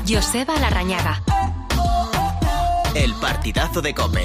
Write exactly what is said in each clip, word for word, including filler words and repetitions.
Joseba Larrañaga. El partidazo de COPE.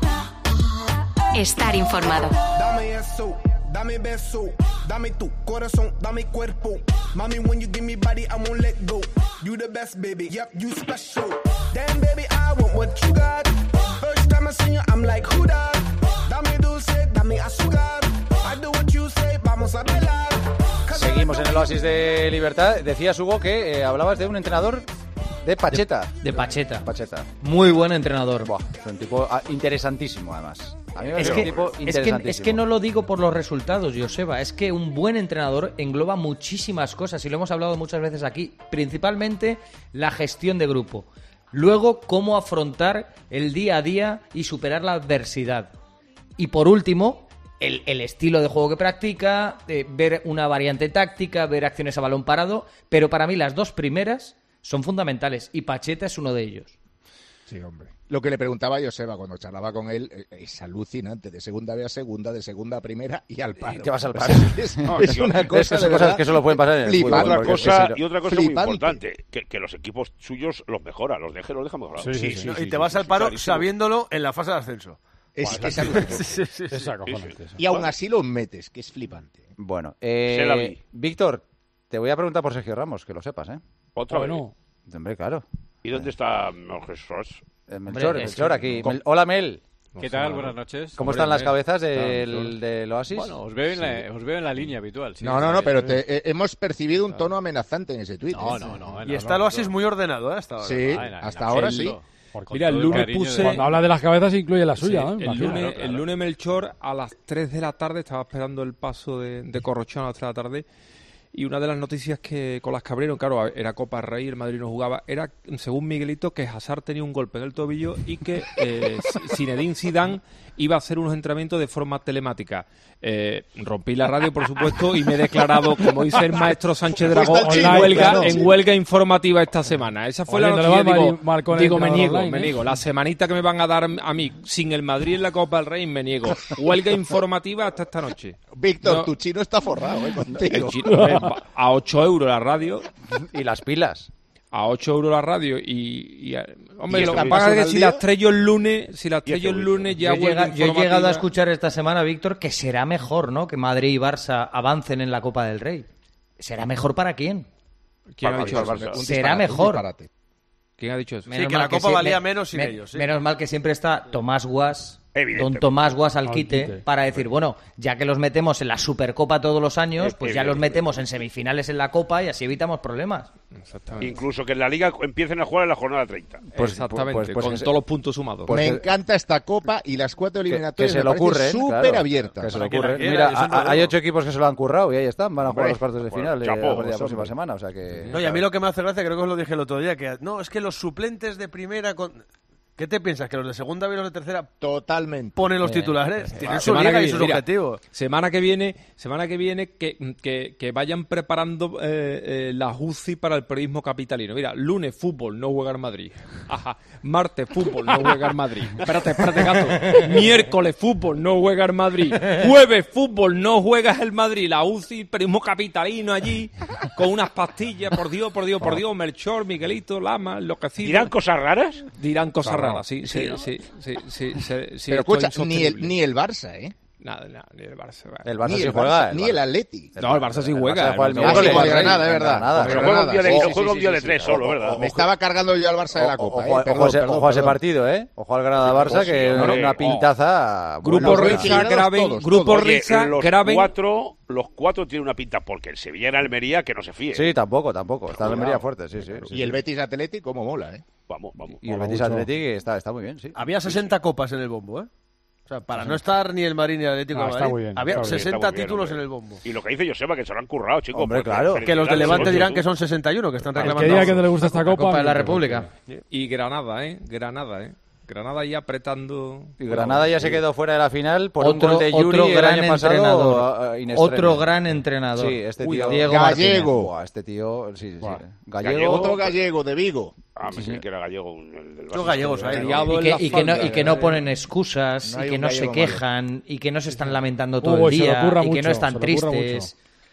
Estar informado. Dame eso, dame beso, dame tu corazón, dame cuerpo. Mami, when you give me body, I won't let go. You the best, baby, yep, you special. Damn, baby, I want what you got. First time I see you, I'm like, who that? Dame dulce, dame azúcar. I do what you say, vamos a bailar. Seguimos en el Oasis de Libertad. Decías, Hugo, que eh, hablabas de un entrenador de Pacheta. De, de Pacheta. Pacheta. Muy buen entrenador. Buah, es un tipo ah, interesantísimo, además. A mí me es, es que, un tipo es, que, interesantísimo. es que no lo digo por los resultados, Joseba. Es que un buen entrenador engloba muchísimas cosas y lo hemos hablado muchas veces aquí. Principalmente la gestión de grupo. Luego, cómo afrontar el día a día y superar la adversidad. Y por último, el, el estilo de juego que practica, eh, ver una variante táctica, ver acciones a balón parado. Pero para mí las dos primeras son fundamentales y Pacheta es uno de ellos. Sí, hombre. Lo que le preguntaba a Joseba cuando charlaba con él es alucinante. De segunda B a segunda, de segunda a primera y al paro. ¿Qué vas al paro? Es, no, es tío, una cosa es de cosas que solo pueden pasar en el fútbol. Y otra cosa, y otra cosa muy flipante. importante, que, que los equipos suyos los mejora, los deje, los deja mejorar. Sí, sí, sí, sí, sí, y te sí, vas sí, al paro sí, sabiéndolo en la fase de ascenso. Es, bueno, es algo sí, sí, sí, es acojonante. Y aún así los metes, que es flipante. Bueno, eh, Víctor, te voy a preguntar por Sergio Ramos, que lo sepas, ¿eh? Otra vez. No. Hombre, claro. ¿Y dónde está Jesús? Eh, Melchor, Hombre, Melchor aquí. Mel, hola, Mel. ¿Qué tal? Buenas noches. ¿Cómo están las cabezas del, del Oasis? Bueno, os veo en, la, os veo en la línea habitual. Sí, no, no, no, pero te, eh, hemos percibido un tono amenazante en ese tuit. No, no, no. Y está el Oasis muy ordenado, ¿eh? Hasta ahora. Sí, ah, hasta ahora sí. Mira, el lunes puse... Cuando habla de las cabezas incluye la suya, sí, ¿eh? el, lunes, claro, claro. el lunes Melchor a las tres de la tarde, estaba esperando el paso de, de Corrochón a las tres de la tarde, y una de las noticias que con las que abrieron, claro, era Copa del Rey, el Madrid no jugaba, era, según Miguelito, que Hazard tenía un golpe en el tobillo y que eh, Zinedine Zidane iba a hacer unos entrenamientos de forma telemática. Eh, rompí la radio, por supuesto, y me he declarado, como dice el maestro Sánchez Dragón, en huelga, en huelga informativa esta semana. Esa fue Oye, la noticia. Digo, Marco digo me niego, online, me ¿eh? niego. La semanita que me van a dar a mí sin el Madrid en la Copa del Rey, me niego. Huelga informativa hasta esta noche. Víctor, no, tu chino está forrado, ¿eh? Contigo. Chino, eh, a ocho euros la radio. Y las pilas. A ocho euros la radio y, y hombre, ¿Y lo que pasa es que si la estrello el lunes, si la estrello el lunes ya yo, llega, yo he llegado a escuchar esta semana, Víctor, que será mejor, ¿no? Que Madrid y Barça avancen en la Copa del Rey. ¿Será mejor para quién? ¿Quién ha dicho eso? Será mejor. ¿Quién ha dicho eso? Sí, que la Copa que valía se, menos sin me, ellos. ¿sí? Menos mal que siempre está Tomás Guas, don Tomás Guas al quite, para decir, bueno, ya que los metemos en la Supercopa todos los años, pues ya los metemos en semifinales en la Copa y así evitamos problemas. Incluso que en la Liga empiecen a jugar en la jornada treinta. Pues exactamente, pues, pues, con pues, todos los puntos sumados. Pues Me encanta esta Copa y las cuatro eliminatorias que, que se lo ocurre, súper claro, abiertas. Que se lo ocurre. Mira, a, hay ocho equipos que se lo han currado y ahí están, van a jugar los cuartos de final bueno, chapo, eh, la próxima semana, o sea que... No, y a mí lo que me hace gracia, creo que os lo dije el otro día, que no, es que los suplentes de primera... Con... ¿Qué te piensas? ¿Que los de segunda y los de tercera totalmente ponen los titulares? Eh, eh, Tienen su liga y sus mira, objetivos. Semana que viene, semana que viene que, que, que vayan preparando eh, eh, la U C I para el periodismo capitalino. Mira, lunes fútbol, no juega el Madrid. Ajá. Martes fútbol, no juega el Madrid. Espérate, espérate, gato. Miércoles fútbol, no juega el Madrid. Jueves fútbol, no juegas el Madrid. La U C I, periodismo capitalino allí, con unas pastillas, por Dios, por Dios, por Dios, Melchor, Miguelito, Lama, enloquecido. ¿Dirán cosas raras? Dirán cosas raras. Sí, sí, sí, sí, sí, sí, sí. Pero escucha, ni el, ni el Barça, ¿eh? Nada, nada, ni el Barça. El Barça ni sí el juega. Barça, ni el Atleti. No, el Barça sí juega. Ah, sí, con Granada, es verdad. Nada, pero juega un día de, oh, juega un día de tres solo, ¿verdad? Me estaba cargando yo al Barça de la Copa. Ojo, ojo, ojo, ojo a ese partido, ¿eh? Ojo al Granada-Barça, que es una pintaza. Grupo Riza, graben. Grupo Riza, graben. Los cuatro tienen una pinta, porque el Sevilla era Almería, que no se fíe. Sí, tampoco, tampoco. Está en Almería fuerte, sí, sí. Y el Betis Atleti, cómo mola, ¿eh? Vamos, vamos. Y el Betis Atleti está, está muy bien, sí. Había sesenta copas en el bombo, ¿eh? O sea, para no estar ni el Madrid ni el Atlético de Madrid, bien, había sesenta bien, títulos bien, en el bombo. Y lo que dice Joseba, que se lo han currado, chicos. Hombre, claro. Que los de Levante dirán que son sesenta y uno, que están reclamando. ¿Qué día que no le gusta esta Copa? Copa de la República. Y Granada, ¿eh? Granada, ¿eh? Granada ya apretando... Y Granada bueno, ya se quedó fuera de la final por otro, un gol de Yuri otro gran el año entrenador. Pasado, otro gran entrenador. Sí, este tío... Uy, Diego Gallego. Buah, este tío... Sí, sí, sí. Gallego. Gallego. Otro gallego de Vigo. Ah, me sí, sí. que era gallego. El del Los gallegos ahí. Y que, y, que no, y que no ponen excusas, no y que no se quejan, malo. Y que no se están lamentando todo Uy, el día, y que no están tristes.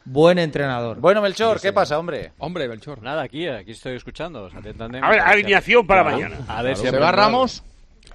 buen entrenador. Bueno, Melchor, ¿qué pasa, hombre? Hombre, Melchor. Nada, aquí, aquí estoy escuchando. A ver, alineación para Claro. mañana. A ver si ¿Se va Ramos?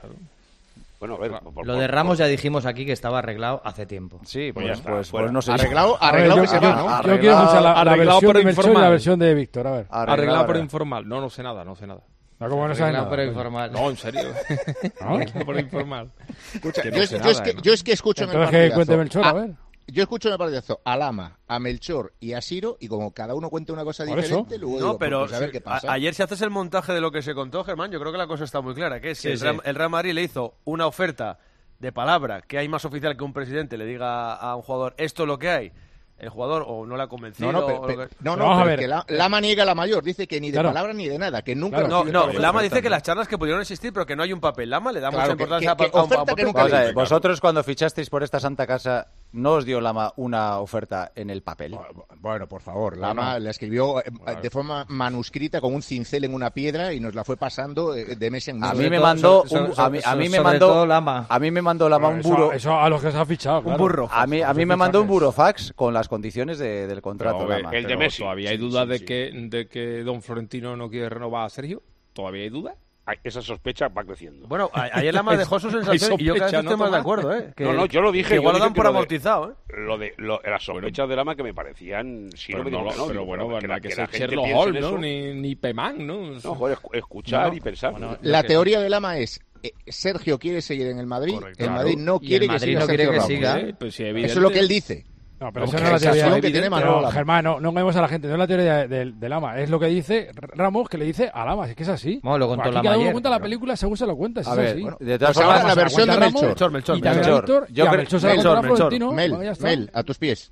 Bueno, a ver. por- Lo por- de Ramos ya dijimos aquí que estaba arreglado hace tiempo. Sí, Pues pues, ya está, pues, fuera. pues no sé. Arreglado, A ver, arreglado yo, que se yo- va, ¿no? yo Arreglado- quiero escuchar la, la arreglado versión pero de Melchor y informal. la versión de Víctor. A ver. Arreglado pero ahora. informal. No, no sé nada, no sé nada. No, como no sabes Arreglado nada. pero coño. informal. No, en serio. ¿No? Arreglado pero informal. Escucha, Que yo, no es, sé yo es nada, que, ¿no? yo es que escucho en el Entonces que cuente partidazo. Melchor, a Ah, ver. Yo escucho en el partidazo a Lama, a Melchor y a Siro, y como cada uno cuenta una cosa Por eso. diferente, luego No, digo, pero pues a ver sí, qué pasa. a- ayer si haces el montaje de lo que se contó, Germán, yo creo que la cosa está muy clara, que es que Sí, el, sí. Real, el Real Madrid le hizo una oferta de palabra, que hay más oficial que un presidente le diga a un jugador esto es lo que hay. El jugador o no le ha convencido. No, no, pero, o lo pero- que- no, no, Vamos a pero ver. es que la- Lama niega la mayor, dice que ni de Claro. palabra ni de nada, que nunca Claro. No, recibió no, tal Lama oferta. dice que las charlas que pudieron existir, pero que no hay un papel. Lama le da Claro, mucha que- importancia que- a, que a un oferta que papel. nunca Vamos a ver, Claro. vosotros cuando fichasteis por esta Santa Casa, ¿no os dio Lama una oferta en el papel? Bueno, por favor, Lama la escribió eh, de forma manuscrita con un cincel en una piedra y nos la fue pasando eh, de mes en mes. A mí Sobre me todo- mandó, sobre- un- sobre- a mí, a mí me sobre mandó, todo Lama. a mí me mandó Lama un Eso- buro, Eso, a los que se ha fichado. claro. burro. a mí, a mí me mandó un burofax con las condiciones de- del contrato. Pero, Lama. el de pero Messi. ¿Todavía hay Sí, dudas sí, de, sí. que, de que don Florentino no quiere renovar a Sergio? ¿Todavía hay dudas? Ay, esa sospecha va creciendo. Bueno, a- ayer Lama dejó su sensación y yo cada vez sospecha, estoy ¿no, más de Tomás? acuerdo, ¿eh? Que, No, no, yo lo dije, Que yo igual lo dije dan que por lo de- amortizado, ¿eh? Lo de lo, las sospechas de Lama que me parecían. Sí, Pero, me digo no, que no, pero digo, bueno, pero que, la- que, que sea la gente Sherlock piense en Holmes, ¿no? eso. Ni, ni Pemán, ¿no? No, joder, escu- escuchar No. y pensar. Bueno, La lo que- teoría de Lama es, eh, Sergio quiere seguir en el Madrid, Correcto. el Claro. Madrid no Y el quiere que Madrid siga no quiere Sergio que Ramos. siga. Eh, pues sí, Eso evidente. es lo que él dice. No, pero Porque eso no es la esa teoría. sensación que tiene Manolo Pero, Lama. Germán, no, no engañemos a la gente. No es la teoría de, de, de Lama. Es lo que dice Ramos, que le dice a Lama. Es que es así. Bueno, lo contó Aquí Lama cada uno ayer, cuenta la claro. película según se lo cuenta. si A es ver, así. bueno, de todas Pues ahora formas, la versión de aguanta Ramos, Melchor. Melchor, Melchor, Y también Melchor. Víctor, Yo y a creo- Melchor se la Melchor, contará Melchor. Florentino. Mel, Bueno, ya está. Mel, a tus pies.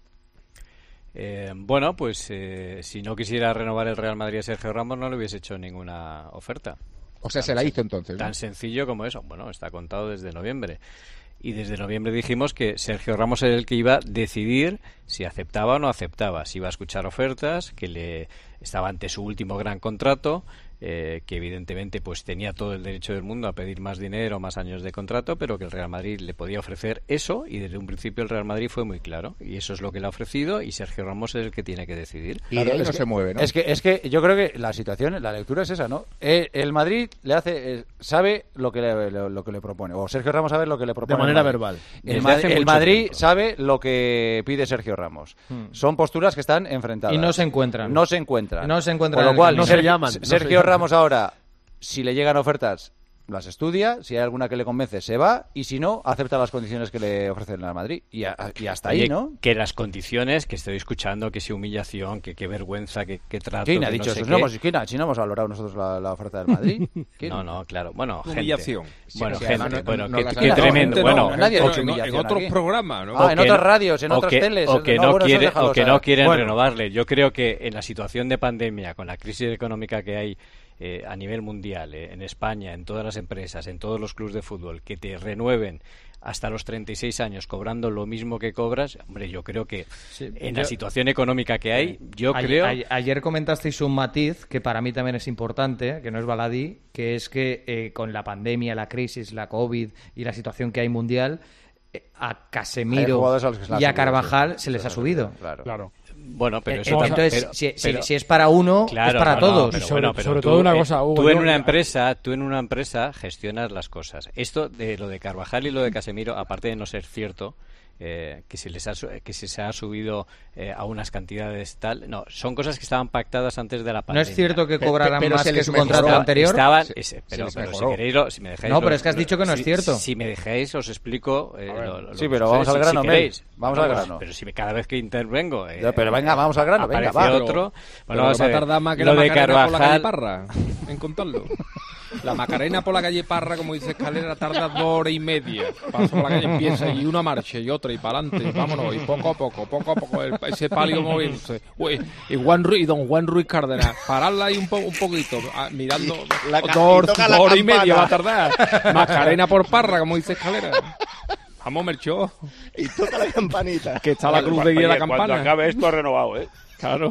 Eh, bueno, pues eh, si no quisiera renovar el Real Madrid a Sergio Ramos, no le hubiese hecho ninguna oferta. O sea, se la hizo entonces, ¿no? Tan sencillo como eso. Bueno, está contado desde noviembre. Y desde noviembre dijimos que Sergio Ramos era el que iba a decidir si aceptaba o no aceptaba, si iba a escuchar ofertas, que le estaba ante su último gran contrato, eh, que evidentemente pues tenía todo el derecho del mundo a pedir más dinero, más años de contrato, pero que el Real Madrid le podía ofrecer eso, y desde un principio el Real Madrid fue muy claro, y eso es lo que le ha ofrecido, y Sergio Ramos es el que tiene que decidir. Y de ahí Claro, no es que- se mueve, ¿no? Es que, es que yo creo que la situación, la lectura es esa, ¿no? Eh, el Madrid le hace, eh, sabe lo que le, lo, lo que le propone, o Sergio Ramos sabe lo que le propone. De manera el Madrid. verbal. El, Desde Ma- hace el mucho Madrid tiempo. sabe lo que pide Sergio Ramos. Son posturas que están enfrentadas. Y no se encuentran. No se encuentran. No se encuentran Con en lo el cual, camino. No se Sergio- llaman, no se Sergio llaman. Ramos ahora, si le llegan ofertas, las estudia, si hay alguna que le convence, se va, y si no, acepta las condiciones que le ofrecen al Madrid. Y, a- y hasta ahí, Oye, ¿no? Que las condiciones que estoy escuchando, que si humillación, que qué vergüenza, que qué trato. ¿Quién ha que dicho no sé eso? qué. No hemos, ¿quién ha- si no hemos valorado nosotros la, la oferta del Madrid. ¿Quién? No, no, claro. Bueno, gente. Humillación. Bueno, Sí, gente. además no- bueno, no qué, las qué han dado. tremendo. Gente, Bueno, no, nadie ha en- dicho en, humillación en otros aquí. programas, ¿no? Ah, en que otras no- radios, en o otras que- teles. O que No, no, bueno, eso quiere- déjalo o que saber. no quieren Bueno. renovarle. Yo creo que en la situación de pandemia, con la crisis económica que hay eh, a nivel mundial, eh, en España, en todas las empresas, en todos los clubes de fútbol, que te renueven hasta los treinta y seis años cobrando lo mismo que cobras, hombre, yo creo que en yo- la situación económica que hay, yo A- creo... a- ayer comentasteis un matiz que para mí también es importante, que no es baladí, que es que eh, con la pandemia, la crisis, la COVID y la situación que hay mundial, eh, a Hay Casemiro jugadores a los que se les ha y a subido, Carvajal sí, se les sí, ha sí, subido. Claro. Claro. Bueno, pero Eh, eso también- Entonces, pero- si, si- pero- si es para uno, Claro, es para no, no, todos. pero Y sobre- bueno, pero sobre tú, todo una eh, cosa, Hugo, tú en yo- una empresa, tú en una empresa gestionas las cosas. Esto de lo de Carvajal y lo de Casemiro, aparte de no ser cierto, eh, que se les ha su- que se, se ha subido eh, a unas cantidades tal, no, son cosas que estaban pactadas antes de la ¿No pandemia. es cierto que Pe- cobraran pero más se que les su mejoró. contrato Estaba- anterior? estaban- Se- ese- se pero, les pero si mejoró. queréis lo- si me dejáis No, lo- pero es que has dicho que no es si- cierto. Si me dejáis os explico eh, lo- lo- Sí, lo- pero vamos si- al grano, si Mel. queréis. Vamos No, al no, grano. Pero si me- cada vez que intervengo eh, Ya, pero venga, vamos al grano, venga, aparece va. otro. Pero Bueno, vamos va a a ver. tardar más que Lo la de Macarena por la calle Carvajal, Parra en contarlo. La Macarena por la calle Parra, como dice Escalera, tarda dos horas y media. Pasa por la calle, empieza y una marcha y otra y para adelante, vámonos, y poco a poco, poco a poco, el- ese palio moviéndose. Uy, y, Juan Ruiz, y don Juan Ruiz Cárdenas, pararla ahí un, po, un poquito, ah, mirando, La ca- dos, y toca dos la horas y campana. media va a tardar. Macarena por Parra, como dice Escalera. Vamos, Merchó, Y toca la campanita. que está la cruz de guía de la Oye, Cuando campana. acabe esto, ha renovado, ¿eh? Claro.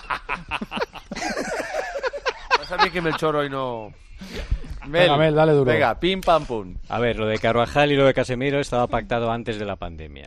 No sabía que Melchor hoy no... Mel, Venga, Mel, dale duro. Venga, pim pam pum. A ver, lo de Carvajal y lo de Casemiro estaba pactado antes de la pandemia.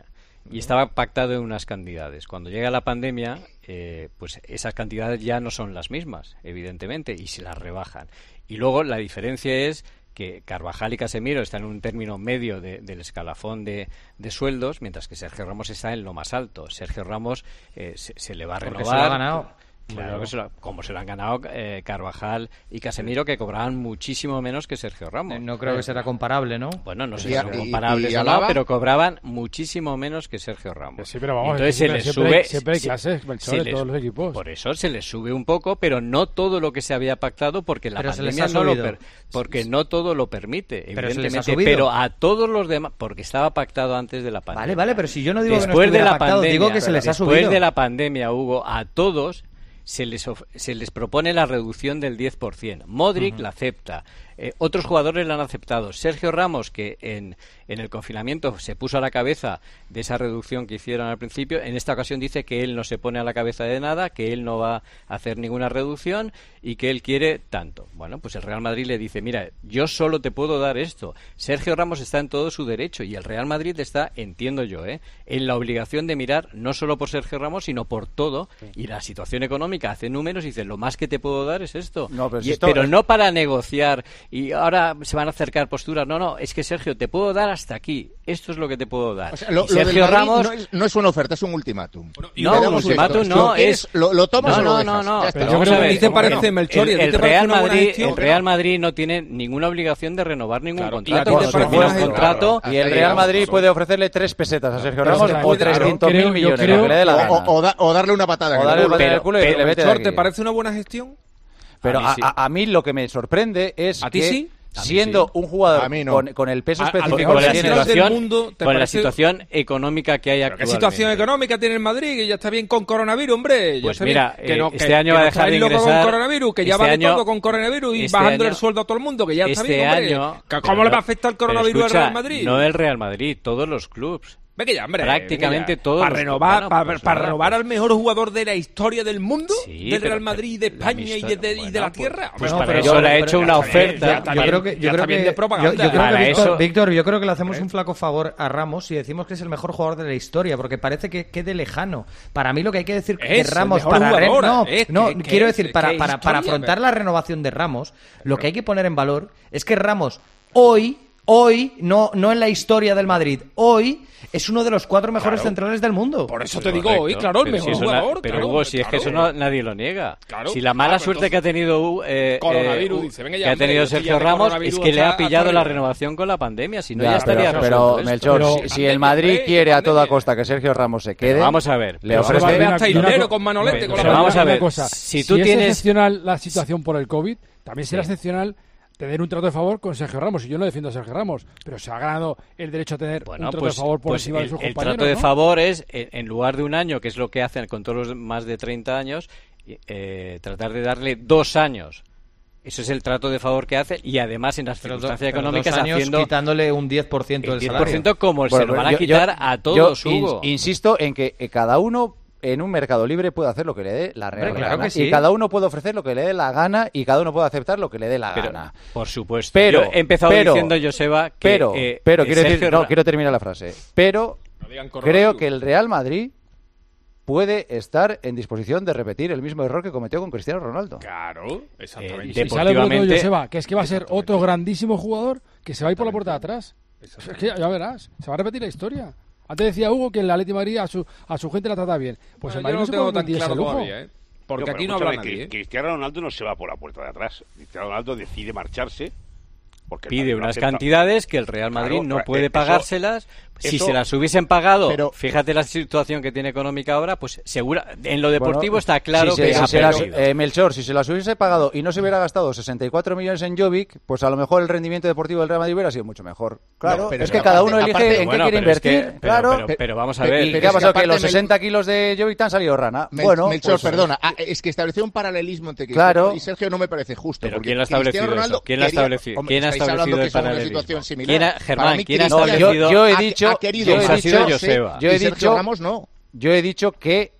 y estaba pactado en unas cantidades. Cuando llega la pandemia, eh, pues esas cantidades ya no son las mismas, evidentemente, y se las rebajan. Y luego la diferencia es que Carvajal y Casemiro están en un término medio de, del escalafón de, de sueldos, mientras que Sergio Ramos está en lo más alto. Sergio Ramos eh, se, se le va a renovar. Porque se lo ha ganado. Claro, que se lo, como se lo han ganado eh, Carvajal y Casemiro, que cobraban muchísimo menos que Sergio Ramos. No creo que será comparable, ¿no? Bueno, no sé Y- si son y- comparables y o no, Alaba. pero cobraban muchísimo menos que Sergio Ramos. Sí, pero vamos, Entonces siempre, se les siempre sube, hay- siempre hay se- clases, Melchor, se en les- todos los equipos. Por eso se les sube un poco, pero no todo lo que se había pactado, porque la Pero se les pandemia ha no lo subido. per- porque no todo lo permite, Pero se les ha evidentemente, subido. pero a todos los demás, porque estaba pactado antes de la pandemia. Vale, vale, pero si yo no digo que no Después de estuviera la pactado, pandemia, digo que se les ha después subido. de la pandemia, Hugo, a todos se les, of- se les propone la reducción del diez por ciento. Modric Ujú. la acepta. Eh, otros jugadores la han aceptado. Sergio Ramos, que en, en el confinamiento se puso a la cabeza de esa reducción que hicieron al principio, en esta ocasión dice que él no se pone a la cabeza de nada, que él no va a hacer ninguna reducción y que él quiere tanto. Bueno, pues el Real Madrid le dice, mira, yo solo te puedo dar esto. Sergio Ramos está en todo su derecho y el Real Madrid está, entiendo yo, ¿eh? en la obligación de mirar no solo por Sergio Ramos, sino por todo. Y la situación económica hace números y dice, lo más que te puedo dar es esto. No, pero si Y- esto- pero no para negociar y ahora se van a acercar posturas. No, no, es que Sergio, te puedo dar hasta aquí. Esto es lo que te puedo dar. O sea, lo, Y lo del Sergio Madrid Ramos... no, es, no es una oferta, es un ultimátum. y Te no, un damos ultimátum esto. no, ¿Lo quieres? es... ¿Lo, lo tomas no, o lo no, dejas? no, no, Ya está. pero Yo vamos creo a que ver. a ti te parece, El- Melchor, y a ti el te parece Real una buena Madrid, gestión. el Real Madrid no tiene ninguna obligación de renovar ningún Claro, y a contrato. ti te Cuando parece termina una un gestión. contrato... Claro. Y el Hasta Real ahí Madrid vamos. puede ofrecerle tres pesetas a Sergio Pero Ramos se la o puede- trescientos creo- mil yo millones, creo- lo que le dé la O, gana. o- o da- o darle una patada en O el darle culo. patada en el Pero- culo y pero, le vete de Melchor, aquí. ¿te parece una buena gestión? Pero A mí a, sí. a- a mí lo que me sorprende es ¿A ti que, sí? A mí siendo sí. un jugador A mí no. con, con el peso A- al específico mejor con que la tiene central del situación, mundo, ¿te con la parece- situación económica que hay ¿Qué actualmente. situación económica tiene el Madrid? Que ya está bien con coronavirus, hombre. Ya Pues está mira, bien. Que eh, no, este que- año que va a no dejar de estáis locos ingresar- con coronavirus, que ya este vale año- todo con coronavirus y este bajando año- el sueldo a todo el mundo, que ya está este bien, hombre. año- Que- pero ¿Cómo le va a no- afectar el pero coronavirus escucha, al Real Madrid? No el Real Madrid, todos los clubs. Venga ya, hombre. Prácticamente venga ya. todos Para los- renovar, bueno, para, pues para nada, renovar pues- al mejor jugador de la historia del mundo, Sí, del pero- Real Madrid, de la España y de, de- y de bueno, la pues- tierra. pues No, para pero eso yo- le ha pero- hecho una ya está bien, oferta. ya está Yo bien, creo que, ya yo está creo bien que, de propaganda. yo- yo creo Para que Víctor, eso- Víctor, yo creo que le hacemos un flaco favor a Ramos y decimos que es el mejor jugador de la historia, porque parece que quede lejano. Para mí lo que hay que decir que Es el Ramos mejor para re- jugador, no, es no, que- que quiero es- decir que para, es para, para historia, afrontar pero- la renovación de Ramos, lo que hay que poner en valor es que Ramos hoy hoy no no en la historia del Madrid, hoy es uno de los cuatro mejores Claro. centrales del mundo. Por eso te digo Correcto. hoy, claro, el Pero mejor si eso na- jugador. pero claro, Hugo, si es que claro. eso no, nadie lo niega. Claro. Si la mala Ah, pues suerte que ha tenido eh, Coronavirus, eh, dice, venga ya, que ha hombre, tenido yo sí, ya Sergio de Ramos coronavirus es que le hasta- ha pillado hasta la arriba. renovación con la pandemia, si no Ya, ya estaría pero, resuelto pero esto. Melchor, Pero- si, si el Madrid quiere a toda costa que Sergio Ramos se quede, Pero vamos a ver, le pero ofrece... Vamos a ver Una- hasta y una Hilero co- con Manolete, Pero con la pero vamos a una ver, cosa, si si, tú es tienes- excepcional la situación por el COVID, también será Sí. excepcional tener un trato de favor con Sergio Ramos. Y yo no defiendo a Sergio Ramos, pero se ha ganado el derecho a tener Bueno, un trato pues, de favor por pues encima el, de sus el compañeros. trato de ¿no? favor es, en, en lugar de un año, que es lo que hacen con todos los más de treinta años, eh, tratar de darle dos años. Eso es el trato de favor que hacen y además en las Pero do- circunstancias pero económicas dos años haciendo quitándole un diez por ciento el del diez salario. por ciento como Bueno, se lo van a yo- yo- quitar a yo todos, in- Hugo. insisto en que eh, cada uno en un mercado libre puede hacer lo que le dé la real Hombre, claro gana. que sí. Y cada uno puede ofrecer lo que le dé la gana y cada uno puede aceptar lo que le dé la Pero, gana. por supuesto. Pero, Yo he empezado pero, diciendo, Joseba, que Pero, eh, pero eh, quiero decir, Sergio no, Ra- quiero terminar la frase. Pero No digan creo coronavirus. que el Real Madrid puede estar en disposición de repetir el mismo error que cometió con Cristiano Ronaldo. Claro, exactamente. Eh, Y sale Bruno deportivamente- Joseba, que es que va a ser otro grandísimo jugador que se va a ir por la puerta de atrás. Es que ya, ya verás, se va a repetir la historia. Antes decía Hugo que el Atleti de Madrid a su, a su gente la trata bien. Pues el Bueno, Madrid yo no se tengo puede tan permitir ese claro lujo. todavía, ¿eh? Porque Yo, aquí pero no habla escúchame, nadie, que ¿eh? Cristiano Ronaldo no se va por la puerta de atrás. Cristiano Ronaldo decide marcharse. Porque el pide Madrid no unas acepta. cantidades que el Real Madrid Claro, no eh, puede eso- pagárselas. Si eso- se las hubiesen pagado, Pero- fíjate la situación que tiene económica ahora, pues segura en lo deportivo Bueno, está claro si que se- ha si se las- perdido. eh, Melchor, si se las hubiese pagado y no se hubiera gastado sesenta y cuatro millones en Jovic, pues a lo mejor el rendimiento deportivo del Real Madrid hubiera sido mucho mejor. Claro, No, pero es es que que cada aparte- uno elige aparte- en Bueno, qué quiere pero es que- invertir. pero- claro. pero- pero vamos a Pero- ver. ¿Y pero qué ha es que pasado? Que aparte los Mel- sesenta kilos de Jovic te han salido rana. Mel- bueno, Melchor, pues- perdona, ah, es que estableció un paralelismo entre Cristiano Claro. y Sergio no me parece justo. Pero porque ¿quién lo ha Cristiano establecido Ronaldo eso? ¿Quién lo ha quería- establecido? Hombre, ¿Quién ha estáis establecido hablando el que son una paralelismo? situación similar. ¿Quién ha- Para Germán, mí, ¿quién ha Cristiano No, yo, establecido- yo he ha- dicho, ha querido yo he Ese ha sido dicho, Joseba. yo he y Sergio dicho, Ramos no. yo he dicho que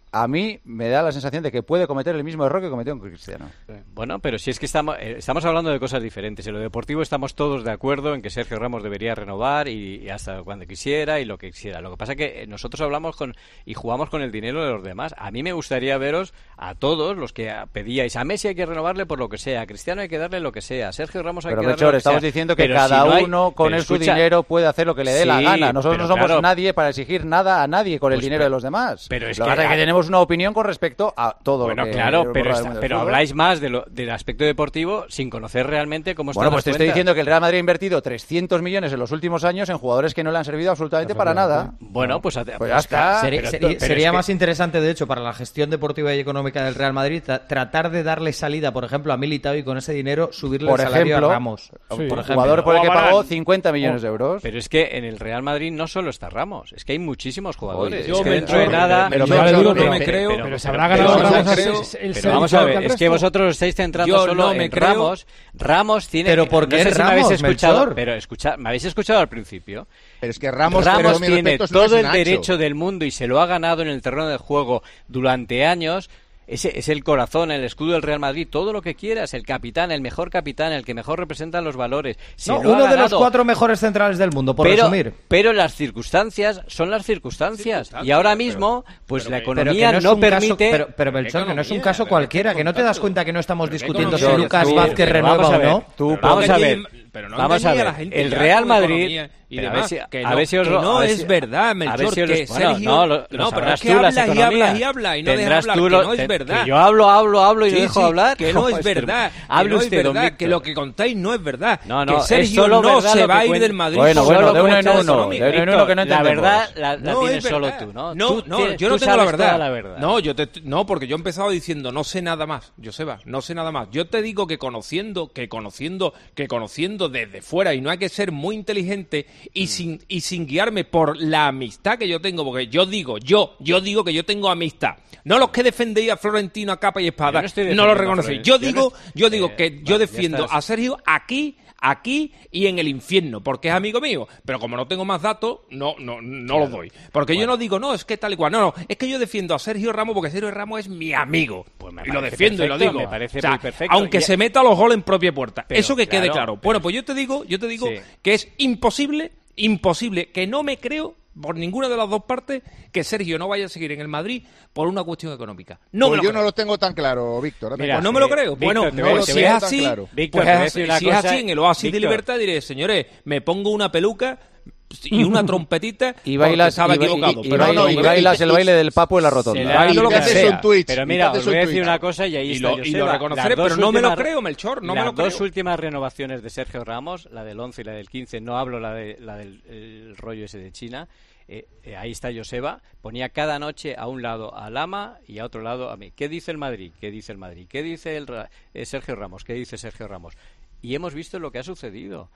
a mí me da la sensación de que puede cometer el mismo error que cometió con Cristiano. Bueno, pero si es que estamos, eh, estamos hablando de cosas diferentes. En lo deportivo estamos todos de acuerdo en que Sergio Ramos debería renovar y, y hasta cuando quisiera y lo que quisiera. Lo que pasa es que nosotros hablamos con y jugamos con el dinero de los demás. A mí me gustaría veros a todos los que pedíais a Messi hay que renovarle por lo que sea, a Cristiano hay que darle lo que sea, a Sergio Ramos hay pero que Melchor, darle lo que estamos sea. diciendo que Pero cada si no hay- uno con pero el su escucha, dinero puede hacer lo que le dé sí, la gana. Nosotros pero no somos claro. nadie para exigir nada a nadie con el Pues dinero pero- de los demás. pero es lo que que pasa es que hay- tenemos una opinión con respecto a todo Bueno, lo que claro, ocurre pero, en el está- mundo del pero fútbol. habláis más de lo, del aspecto deportivo sin conocer realmente cómo están Bueno, pues las te estoy cuentas. diciendo que el Real Madrid ha invertido trescientos millones en los últimos años en jugadores que no le han servido absolutamente para nada. Bueno, pues, Pues ya está. Sería, pero- sería- pero sería es que- más interesante, de hecho, para la gestión deportiva y económica del Real Madrid, tra- tratar de darle salida, por ejemplo, a Militao y con ese dinero subirle Por el salario ejemplo, a Ramos. Sí. Por Un ejemplo. jugador por el O que a Varane. pagó cincuenta millones de euros. Pero es que en el Real Madrid no solo está Ramos, es que hay muchísimos jugadores. Yo es que me dentro de enchorro, nada... pero Pero vale duro, no pero- me creo. pero- Pero se pero- habrá pero ganado vamos a Ramos creo- el- el Pero vamos a Sergio ver, que el es que resto. vosotros os estáis centrando Yo solo no me en creo- Ramos. Ramos tiene... Pero ¿por no qué sé si me habéis Ramos, escuchado, Melchor? pero escucha, me habéis escuchado al principio. Pero es que Ramos, Ramos pero mis tiene respetos, no todo es el Nacho. derecho del mundo y se lo ha ganado en el terreno de juego durante años. Ese es el corazón, el escudo del Real Madrid, todo lo que quieras, el capitán, el mejor capitán, el que mejor representa los valores. Se No, lo ha uno de los ganado. cuatro mejores centrales del mundo, por pero, resumir. pero las circunstancias son las circunstancias. Y ahora mismo, pues la Pero economía que no, es un caso- permite... pero, pero Belchor, que no es un caso cualquiera, que no te das cuenta que no estamos discutiendo si economía? Lucas Tú- Vázquez pero renueva vamos a o ver, no. Tú, Pero vamos a ver, Pero no vamos a engañéis ver, a la gente el ya Real con Madrid... economía y pero a demás, ver si- que a no, ver si os que lo- no a ver es si- verdad, a ver Melchor, si os- que bueno, Sergio... no, lo- lo no, pero sabrás es que tú, las hablas y hablas economías. y hablas y no dejas Tendrás hablar, tú que lo- no es te- verdad. que yo hablo, hablo, hablo y no Sí, dejo sí, hablar. que no es Este- verdad, Hable que no usted, es don verdad, Víctor. que lo que contáis no es verdad, No, no, que es Sergio solo no verdad se lo va a que ir cuen- del Madrid Bueno, por bueno, solo de uno en cuestiones uno, económicas. de uno en uno que no la entendemos. verdad la, la No, tienes es solo verdad. tú, ¿no? No, Tú no, tienes- yo no tú tengo la sabes verdad. toda la verdad. No, yo te, no, porque yo he empezado diciendo no sé nada más, Joseba, no sé nada más. Yo te digo que conociendo, que conociendo, que conociendo desde fuera y no hay que ser muy inteligente y sin y sin guiarme por la amistad que yo tengo, porque yo digo, yo, yo digo que yo tengo amistad. No los que defendéis a Florentino a capa y espada, Yo no estoy no, defendiendo lo a reconocéis. Florentino. Yo digo, Yo no- yo digo eh, que vale, yo ya defiendo estás. a Sergio aquí, aquí y en el infierno, porque es amigo mío. Pero como no tengo más datos, no, no, no los doy. Porque yo no digo, no, es que tal y cual. No, no, es que yo defiendo a Sergio Ramos porque Sergio Ramos es mi amigo. Pues me y lo parece defiendo y lo perfecto, digo. me parece O sea, muy perfecto. aunque Y- se meta los goles en propia puerta. Pero, Eso que quede claro, claro. pero- Bueno, pues yo te digo, yo te digo Sí. que es imposible, imposible, que no me creo por ninguna de las dos partes que Sergio no vaya a seguir en el Madrid por una cuestión económica. No Pues me lo yo creo. no lo tengo tan claro, Víctor. Mira, pues no me lo creo. Víctor, Bueno, te voy a- no, te si voy es a- tan así, claro. Víctor, pues te voy a es- decir una si es cosa, así, en el oasis de Víctor. libertad diré, señores, me pongo una peluca y una trompetita Y bailas, porque estaba y, ba- equivocado. y- y pero baila- no, y no, bailas el baile del Papo en la Se rotonda. le ha Bailo lo que dicho haces sea. un Twitch, Pero y mira, te haces os voy a un decir Twitch. una cosa y ahí Y está lo- y lo Joseba. reconoceré, Las dos pero no me lo últimas- creo, Melchor, no me las lo dos creo. últimas renovaciones de Sergio Ramos, la del once y la del quince, no hablo la, de, la del el rollo ese de China, eh, eh, ahí está Joseba, ponía cada noche a un lado a Lama y a otro lado a mí. ¿Qué dice el Madrid? ¿Qué dice el Madrid? ¿Qué dice el Ra- eh, Sergio Ramos? ¿Qué dice Sergio Ramos? Y hemos visto lo que ha sucedido.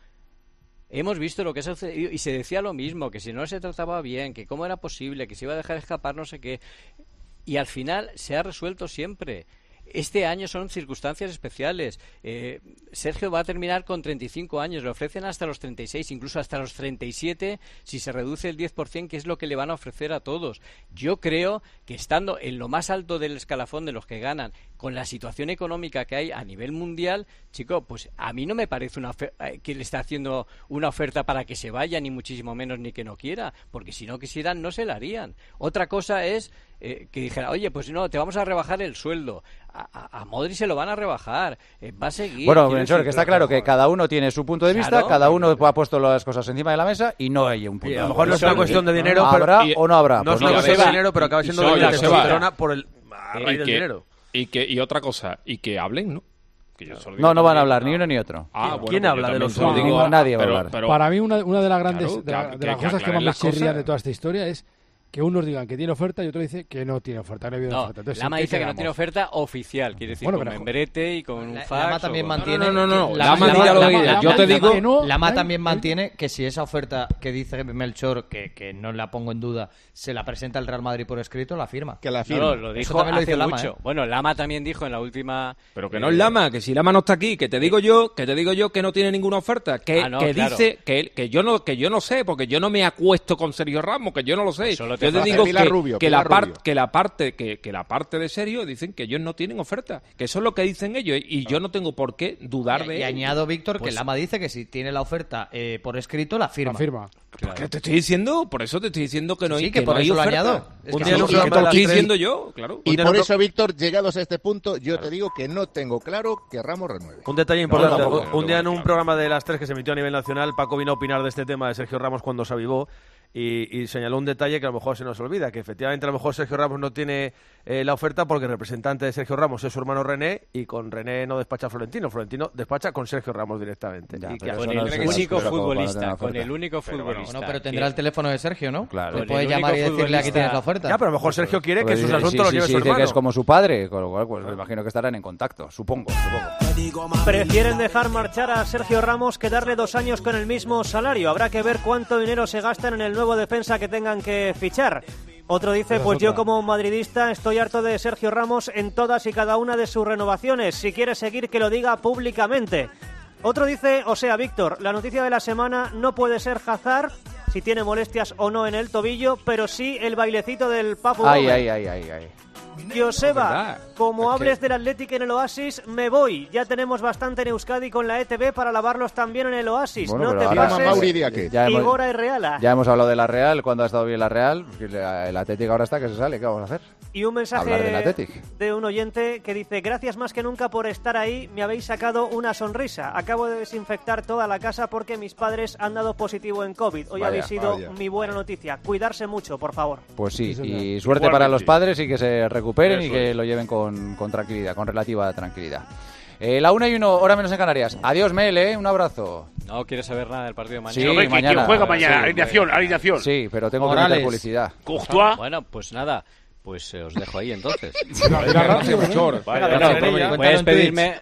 Hemos visto lo que ha sucedido y se decía lo mismo, que si no se trataba bien, que cómo era posible, que se iba a dejar escapar no sé qué. Y al final se ha resuelto siempre. Este año son circunstancias especiales. Eh, Sergio va a terminar con treinta y cinco años. Le ofrecen hasta los treinta y seis, incluso hasta los treinta y siete, si se reduce el diez por ciento, que es lo que le van a ofrecer a todos. Yo creo que estando en lo más alto del escalafón de los que ganan, con la situación económica que hay a nivel mundial, chico, pues a mí no me parece una ofe- eh, que le está haciendo una oferta para que se vaya, ni muchísimo menos ni que no quiera, porque si no quisieran no se la harían. Otra cosa es eh, que dijera, oye, pues no, te vamos a rebajar el sueldo. A, a, a Modri se lo van a rebajar, eh, va a seguir. Bueno, Quiero Benchor, decir, que está pero- claro que cada uno tiene su punto de vista, Claro. cada uno ha puesto las cosas encima de la mesa y no hay un punto. Y a de lo mejor no es vista. una cuestión de dinero, pero- ¿Habrá y- o no habrá? No Pues es una no. cuestión de Joseba, dinero, pero acaba y siendo solo de la testosterona por el, a Y raíz del que- dinero. Y, que, y otra cosa, y que hablen, ¿no? Que yo solo digo No, no van a también, hablar ni uno ni otro. Ah, bueno, ¿Quién pues yo habla de también los se lo sueldos? digo, No, nadie va a pero- hablar. pero- Para mí, una, una de las grandes Claro, de, la- que- de las que cosas que aclaren más me las cosas. chirrían de toda esta historia es que unos digan que tiene oferta y otro dice que no tiene oferta, no ha habido No, oferta. Entonces, Lama ¿en qué dice que no quedamos? tiene oferta oficial, quiere decir Bueno, con pero- membrete y con un La- fax. Lama o también con- mantiene. No, no, no, no, que- Lama Lama- diga lo que Lama- diga. Lama- Yo te Lama- digo- que no, Lama ¿eh? también mantiene que si esa oferta que dice Melchor, que, que no la pongo en duda, se la presenta el Real Madrid por escrito, la firma. Que la No, firma. lo Eso dijo también lo hace dice Lama, mucho. ¿eh? Bueno, Lama también dijo en la última... Pero que eh, no es Lama, que si Lama no está aquí, que te digo yo, que te digo yo que no tiene ninguna oferta, que, Ah, no, que claro. dice que, que yo no que yo no sé, porque yo no me acuesto con Sergio Ramos, que yo no lo sé. Solo te Yo te Pilar digo que, Rubio, que, la Pilar par- Rubio. que la parte que, que la parte de Sergio dicen que ellos no tienen oferta, que eso es lo que dicen ellos y yo no tengo por qué dudar Y, de y ello. añado, Víctor, Pues- que Lama dice que si tiene la oferta eh, por escrito, la firma. La firma. ¿Qué te estoy diciendo? Por eso te estoy diciendo que no hay, Sí, que por no hay eso lo oferta. añado. Es Un que día sí, en un sí, Y programa que te de lo las estoy tres- diciendo yo, claro. Y Un día por no- eso, Víctor, llegados a este punto, yo te digo que no tengo claro que Ramos renueve. Un detalle importante. No, tampoco, un, no un día en tengo un claro. programa de las tres que se emitió a nivel nacional, Paco vino a opinar de este tema de Sergio Ramos cuando se avivó y, y señaló un detalle que a lo mejor se nos olvida, que efectivamente a lo mejor Sergio Ramos no tiene eh, la oferta porque el representante de Sergio Ramos es su hermano René y con René no despacha Florentino. Florentino despacha con Sergio Ramos directamente. Ya, Y que pero Con eso no el es único excusa para no futbolista, tener con oferta. el único Pero bueno, futbolista. Bueno, pero tendrá que- el teléfono de Sergio, ¿no? Claro. Le Con puede el llamar y único decirle aquí tienes la futbolista- oferta. Ya, pero a lo mejor Sergio quiere que Pues sus dice- asuntos sí, los sí, lleve sí, su dice hermano. que es como su padre, con lo cual pues, me imagino que estarán en contacto, supongo, supongo. Prefieren dejar marchar a Sergio Ramos que darle dos años con el mismo salario. Habrá que ver cuánto dinero se gastan en el nuevo defensa que tengan que fichar. Otro dice, pues yo como madridista estoy harto de Sergio Ramos en todas y cada una de sus renovaciones. Si quiere seguir, que lo diga públicamente. Otro dice, o sea, Víctor, la noticia de la semana no puede ser Hazard, si tiene molestias o no en el tobillo, pero sí el bailecito del Papu Ay, Gómez. ay, ay, ay, ay. Joseba, Es verdad. como Es que- hables del Atlético en el Oasis, me voy. Ya tenemos bastante en Euskadi con la E T V para lavarlos también en el Oasis. Bueno, no pero te ahora- Llama pases. Mauri Diaque. Ya hemos, Igora y Reala. ya hemos hablado de la Real, cuando ha estado bien la Real, que la- el Atlético ahora está que se sale, ¿qué vamos a hacer? Y un mensaje Hablar del Athletic. de un oyente que dice: gracias más que nunca por estar ahí, me habéis sacado una sonrisa. Acabo de desinfectar toda la casa porque mis padres han dado positivo en COVID. Hoy Vaya, habéis sido vaya. mi buena noticia. Cuidarse mucho, por favor. Pues sí, Sí, señor. y suerte Igualmente. para los padres y que se recuperen y Eso que es. lo lleven con, con tranquilidad, con relativa tranquilidad. Eh, la una y uno, hora menos en Canarias. Adiós, Mel, ¿eh? Un abrazo. No quieres saber nada del partido de mañana. Sí, Hombre, ¿quién- mañana. ¿quién juega mañana? Sí, alineación, alineación. Sí, pero tengo que Morales. meter publicidad. Courtois. Bueno, pues nada, pues eh, os dejo ahí entonces. Mira, rápido, ¿eh? Chor. Vaya, Bueno, vaya, pero vaya. cuéntalo Voy a en despedirme.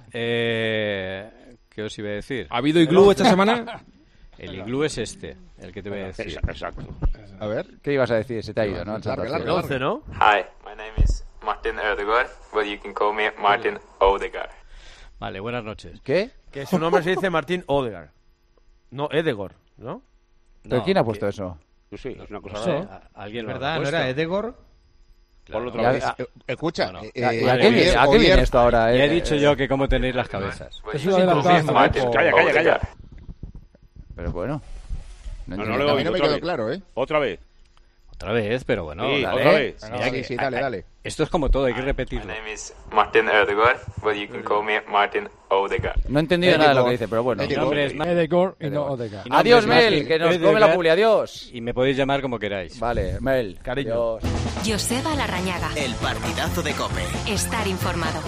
Eh, ¿Qué os iba a decir? ¿Ha habido iglú esta semana? El iglú es este, el que te voy a decir. Exacto. A ver. ¿Qué ibas a decir? Se te ha ido, ¿no? El Santa Larga, Fe. larga, once, ¿no? Hi, my name is Martin Odegaard, but you can call me Martin Odegaard. Vale, buenas noches. ¿Qué? Que su nombre se dice Martín Odegaard. No, Edegor, ¿no? ¿Pero No, quién ha que- puesto eso? Yo sí, es una cosa Eso. rara. a- ¿Alguien lo ¿Verdad? ha ¿No puesto? era Edegor? Ponlo Ya- otra vez. ah, Eh, Escucha. Bueno, eh, ¿A, eh, a qué viene, Oyer- a qué viene Oyer- esto ahora? Ya eh? he dicho yo que cómo tenéis las cabezas. But Eso you es can call me adelantado. Martin Calla, calla, calla. Odegaard. Pero bueno. No, No no entiendo. le A mí oigo, no me otra quedó vez. claro, ¿eh? Otra vez. Otra vez, pero bueno. Sí, dale. otra vez. Sí, sí, sí, dale, dale. Esto es como todo, hay que My repetirlo. name is Martin Odegaard, but you can call me Martin Odegaard. No he entendido nada de lo que dice, pero bueno. Mi nombre es Ma- Edegor y no Odegaard. mi nombre Adiós, es Mel, Martin que nos come Odegaard la puli. Adiós. Y me podéis llamar como queráis. Vale, Mel. Cariño. Adiós. Joseba Larrañaga. El partidazo de COPE. Estar informado.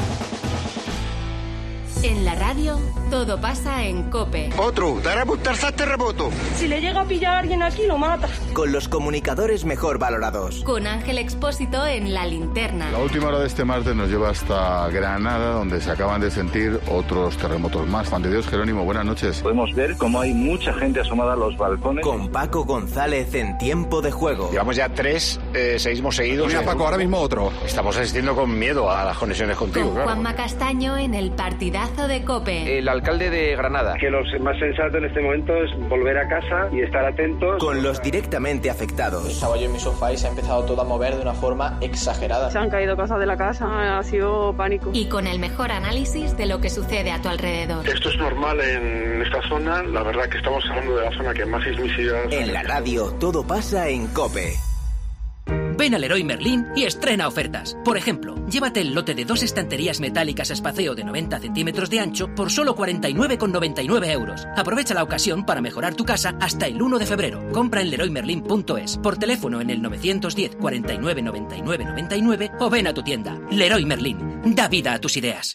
En la radio, todo pasa en COPE. Otro, dará un tercer terremoto. Si le llega a pillar a alguien aquí, lo mata. Con los comunicadores mejor valorados. Con Ángel Expósito en La Linterna. La última hora de este martes nos lleva hasta Granada, donde se acaban de sentir otros terremotos más. Juan de Dios Jerónimo, buenas noches. Podemos ver cómo hay mucha gente asomada a los balcones. Con Paco González en tiempo de juego. Llevamos ya tres eh, seísmos seguidos. Mira, Paco, ahora mismo otro. Estamos asistiendo con miedo a las conexiones contigo, Con claro. Juanma Castaño en El Partidazo de COPE. El alcalde de Granada. Que lo más sensato en este momento es volver a casa y estar atentos. Con los directamente afectados. Estaba yo en mi sofá y se ha empezado todo a mover de una forma exagerada. Se han caído cosas de la casa, ha sido pánico. Y con el mejor análisis de lo que sucede a tu alrededor. Esto es normal en esta zona, la verdad que estamos hablando de la zona que más sismicidad... En la radio, todo pasa en COPE. Ven al Leroy Merlin y estrena ofertas. Por ejemplo, llévate el lote de dos estanterías metálicas espaceo de noventa centímetros de ancho por solo cuarenta y nueve con noventa y nueve euros. Aprovecha la ocasión para mejorar tu casa hasta el uno de febrero. Compra en leroy merlin punto es, por teléfono en el novecientos diez, cuarenta y nueve, noventa y nueve, noventa y nueve o ven a tu tienda. Leroy Merlin. Da vida a tus ideas.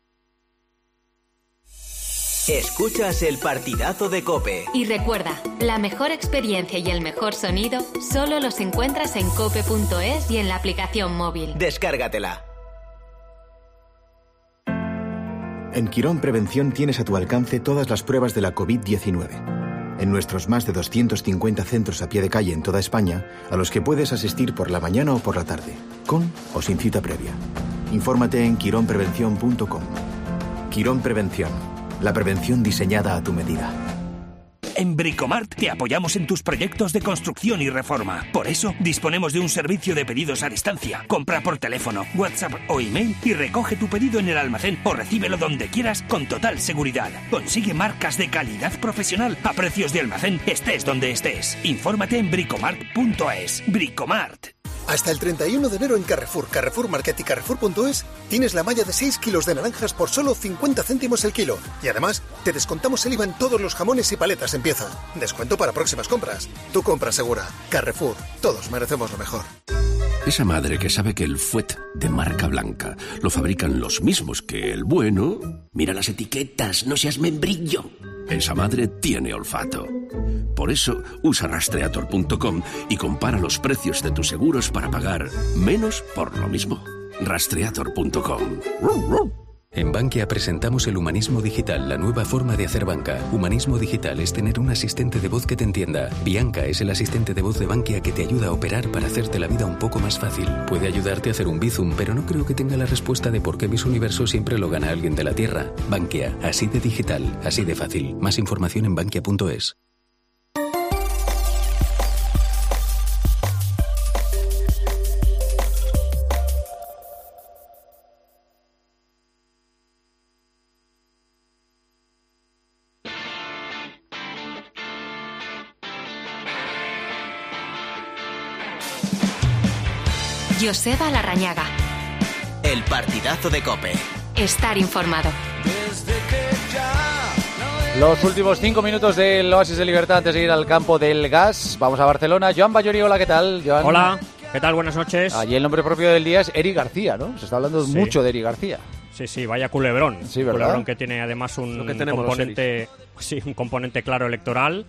Escuchas el partidazo de COPE. Y recuerda, la mejor experiencia y el mejor sonido solo los encuentras en cope punto es y en la aplicación móvil. Descárgatela. En Quirón Prevención tienes a tu alcance todas las pruebas de la covid diecinueve. En nuestros más de doscientos cincuenta centros a pie de calle en toda España, a los que puedes asistir por la mañana o por la tarde, con o sin cita previa. Infórmate en quirón prevención punto com. Quirón Prevención, la prevención diseñada a tu medida. En Bricomart te apoyamos en tus proyectos de construcción y reforma. Por eso, disponemos de un servicio de pedidos a distancia. Compra por teléfono, WhatsApp o email y recoge tu pedido en el almacén o recíbelo donde quieras con total seguridad. Consigue marcas de calidad profesional a precios de almacén, estés donde estés. Infórmate en bricomart punto es. Bricomart. Hasta el treinta y uno de enero en Carrefour, Carrefour Market y Carrefour punto es tienes la malla de seis kilos de naranjas por solo cincuenta céntimos el kilo. Y además, te descontamos el I V A en todos los jamones y paletas en pieza. Descuento para próximas compras. Tu compra segura. Carrefour. Todos merecemos lo mejor. Esa madre que sabe que el fuet de marca blanca lo fabrican los mismos que el bueno... Mira las etiquetas, no seas membrillo. Esa madre tiene olfato. Por eso, usa rastreator punto com y compara los precios de tus seguros para pagar menos por lo mismo. rastreator punto com. En Bankia presentamos el humanismo digital, la nueva forma de hacer banca. Humanismo digital es tener un asistente de voz que te entienda. Bianca es el asistente de voz de Bankia que te ayuda a operar para hacerte la vida un poco más fácil. Puede ayudarte a hacer un bizum, pero no creo que tenga la respuesta de por qué Miss Universo siempre lo gana alguien de la Tierra. Bankia, así de digital, así de fácil. Más información en bankia punto es. Joseba Larrañaga. El partidazo de COPE. Estar informado. Los últimos cinco minutos del Oasis de Libertad antes de ir al campo del Gas. Vamos a Barcelona. Joan Ballori, hola, ¿qué tal, Joan? Hola, ¿qué tal? Buenas noches. Allí el nombre propio del día es Eric García, ¿no? Se está hablando sí. mucho de Eric García. Sí, sí, vaya culebrón. Sí, ¿verdad? Culebrón que tiene además un componente, sí, un componente claro electoral.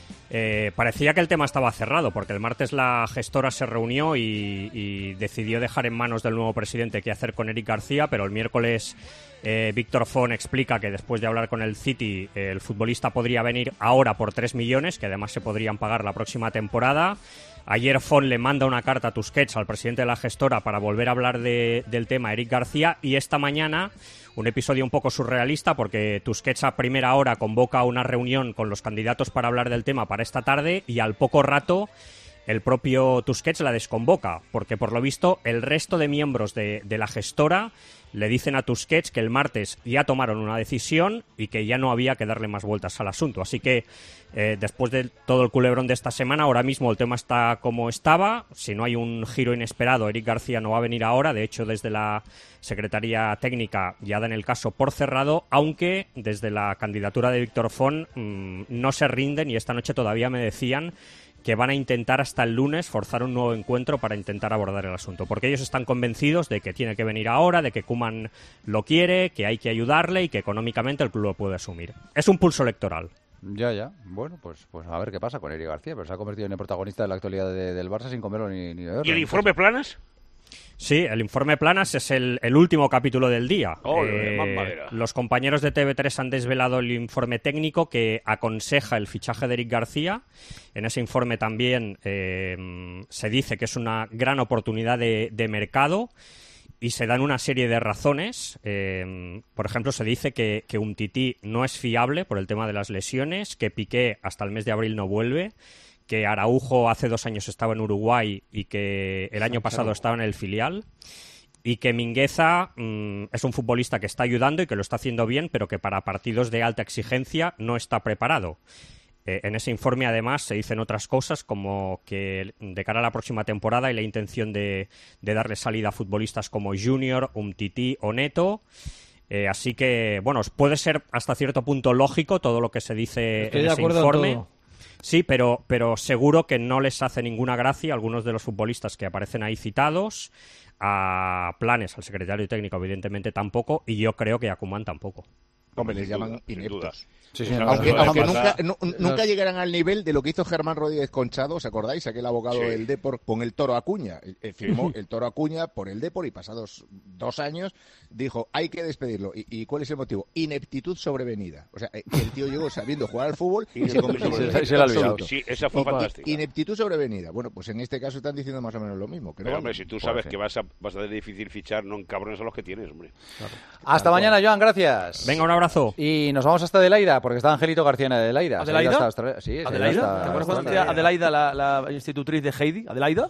Eh, parecía que el tema estaba cerrado porque el martes la gestora se reunió y, y decidió dejar en manos del nuevo presidente qué hacer con Eric García, pero el miércoles eh, Víctor Font explica que después de hablar con el City eh, el futbolista podría venir ahora por tres millones, que además se podrían pagar la próxima temporada. Ayer Font le manda una carta a Tusquets, al presidente de la gestora, para volver a hablar de, del tema Eric García, y esta mañana un episodio un poco surrealista porque Tusquets a primera hora convoca una reunión con los candidatos para hablar del tema para esta tarde y al poco rato el propio Tusquets la desconvoca porque por lo visto el resto de miembros de, de la gestora le dicen a Tusquets que el martes ya tomaron una decisión y que ya no había que darle más vueltas al asunto. Así que eh, después de todo el culebrón de esta semana, ahora mismo el tema está como estaba. Si no hay un giro inesperado, Eric García no va a venir ahora. De hecho, desde la Secretaría Técnica ya dan el caso por cerrado, aunque desde la candidatura de Víctor Font mmm, no se rinden y esta noche todavía me decían que van a intentar hasta el lunes forzar un nuevo encuentro para intentar abordar el asunto, porque ellos están convencidos de que tiene que venir ahora, de que Koeman lo quiere, que hay que ayudarle y que económicamente el club lo puede asumir. Es un pulso electoral. Ya, ya. Bueno, pues, pues a ver qué pasa con Eric García, pero se ha convertido en el protagonista de la actualidad de, del Barça sin comerlo ni, ni beberlo. ¿Y el informe Planas? Sí, el informe Planas es el, el último capítulo del día. Oh, eh, los compañeros de T V tres han desvelado el informe técnico que aconseja el fichaje de Eric García. En ese informe también eh, se dice que es una gran oportunidad de, de mercado y se dan una serie de razones. Eh, por ejemplo, se dice que, que Umtiti no es fiable por el tema de las lesiones, que Piqué hasta el mes de abril no vuelve, que Araujo hace dos años estaba en Uruguay y que el año pasado estaba en el filial, y que Mingueza mmm, es un futbolista que está ayudando y que lo está haciendo bien, pero que para partidos de alta exigencia no está preparado. Eh, en ese informe, además, se dicen otras cosas, como que de cara a la próxima temporada hay la intención de, de darle salida a futbolistas como Junior, Umtiti o Neto. Eh, así que, bueno, puede ser hasta cierto punto lógico todo lo que se dice Estoy en de ese acuerdo informe. En todo. Sí, pero, pero seguro que no les hace ninguna gracia a algunos de los futbolistas que aparecen ahí citados, a Planes, al secretario técnico, evidentemente tampoco, y yo creo que a Koeman tampoco. Hombre, les llaman ineptos. Sí, sí, aunque no, aunque no, nunca, no, no, nunca llegarán al nivel de lo que hizo Germán Rodríguez Conchado, ¿os acordáis? Aquel abogado Sí. del Depor con el Toro Acuña. Eh, firmó el Toro Acuña por el Depor y pasados dos años dijo, hay que despedirlo. ¿Y, y cuál es el motivo? Ineptitud sobrevenida. O sea, eh, el tío llegó sabiendo jugar al fútbol y se convirtió en Se- se le ha olvidado. Sí, esa fue Y- fantástica. Ineptitud sobrevenida. Bueno, pues en este caso están diciendo más o menos lo mismo. Creo. Pero, hombre, si tú sabes que vas a, vas a tener difícil fichar, no encabrones a los que tienes, hombre. Hasta mañana, Joan, gracias. Venga, un abrazo. abrazo. Y nos vamos hasta Adelaida, porque está Angelito García en Adelaida. ¿Adelaida? Está Australia. Sí, ¿Adelaida? Está, ¿Te acuerdas cuando está, decía Adelaida, la, la institutriz de Heidi? ¿Adelaida?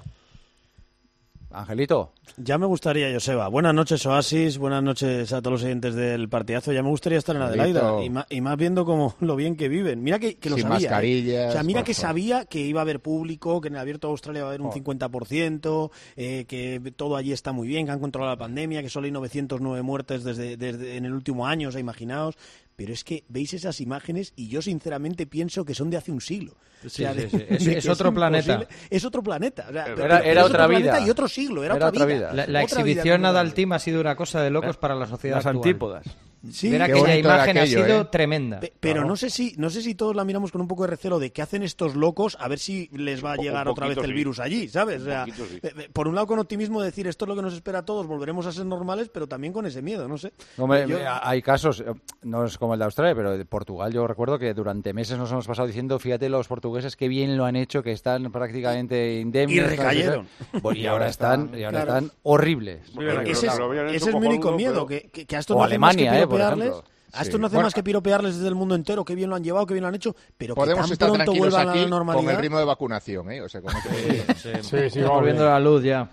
Angelito. Ya me gustaría, Joseba. Buenas noches, Oasis. Buenas noches a todos los oyentes del partidazo. Ya me gustaría estar en Adelaida. Y más, y más viendo como lo bien que viven. Mira que, que lo Sin sabía. mascarillas. ¿eh? O sea, mira por que favor. sabía que iba a haber público, que en el Abierto de Australia va a haber un cincuenta por ciento, eh, que todo allí está muy bien, que han controlado la pandemia, que solo hay novecientos nueve muertes desde, desde en el último año, o sea, imaginaos. Pero es que veis esas imágenes y yo sinceramente pienso que son de hace un siglo. Sí, o sea, sí, de, sí. Es, de es que otro es planeta. imposible. Es otro planeta. O sea, Era, pero- era pero es otra otro planeta vida. y otro siglo. Era, Era otra otra vida. vida. La, la Otra vida exhibición completamente. Adal Team ha sido una cosa de locos para la sociedad Las actual. antípodas. Sí, Ver qué aquella bonito era imagen aquello, ha sido ¿eh? tremenda. Pe- Pero Claro. no sé si no sé si todos la miramos con un poco de recelo de qué hacen estos locos, a ver si les va a Un po- llegar un otra vez poquito, el sí. virus allí, ¿sabes? O sea, Un poquito, sí. eh, eh, por un lado con optimismo de decir esto es lo que nos espera a todos, volveremos a ser normales, pero también con ese miedo, no sé. Hombre, Yo- hay casos, eh, no es como el de Australia, pero de Portugal yo recuerdo que durante meses nos hemos pasado diciendo, fíjate los portugueses qué bien lo han hecho, que están prácticamente indemnes. Y recayeron. Pues, y ahora están, y ahora Claro. están horribles. Pero que ese es, lo habían hecho ese es mi cojonudo, único miedo, pero- que, que- que a esto O no hace más Alemania, que eh, por piropearles. ejemplo. A esto Sí. no hace Bueno, más que piropearles desde el mundo entero, qué bien lo han llevado, qué bien lo han hecho, pero que Podemos tan estar pronto tranquilos vuelvan a aquí la con normalidad. el ritmo de vacunación, ¿eh? O sea, con este- Sí, sí, Vamos vamos viendo bien. la luz ya.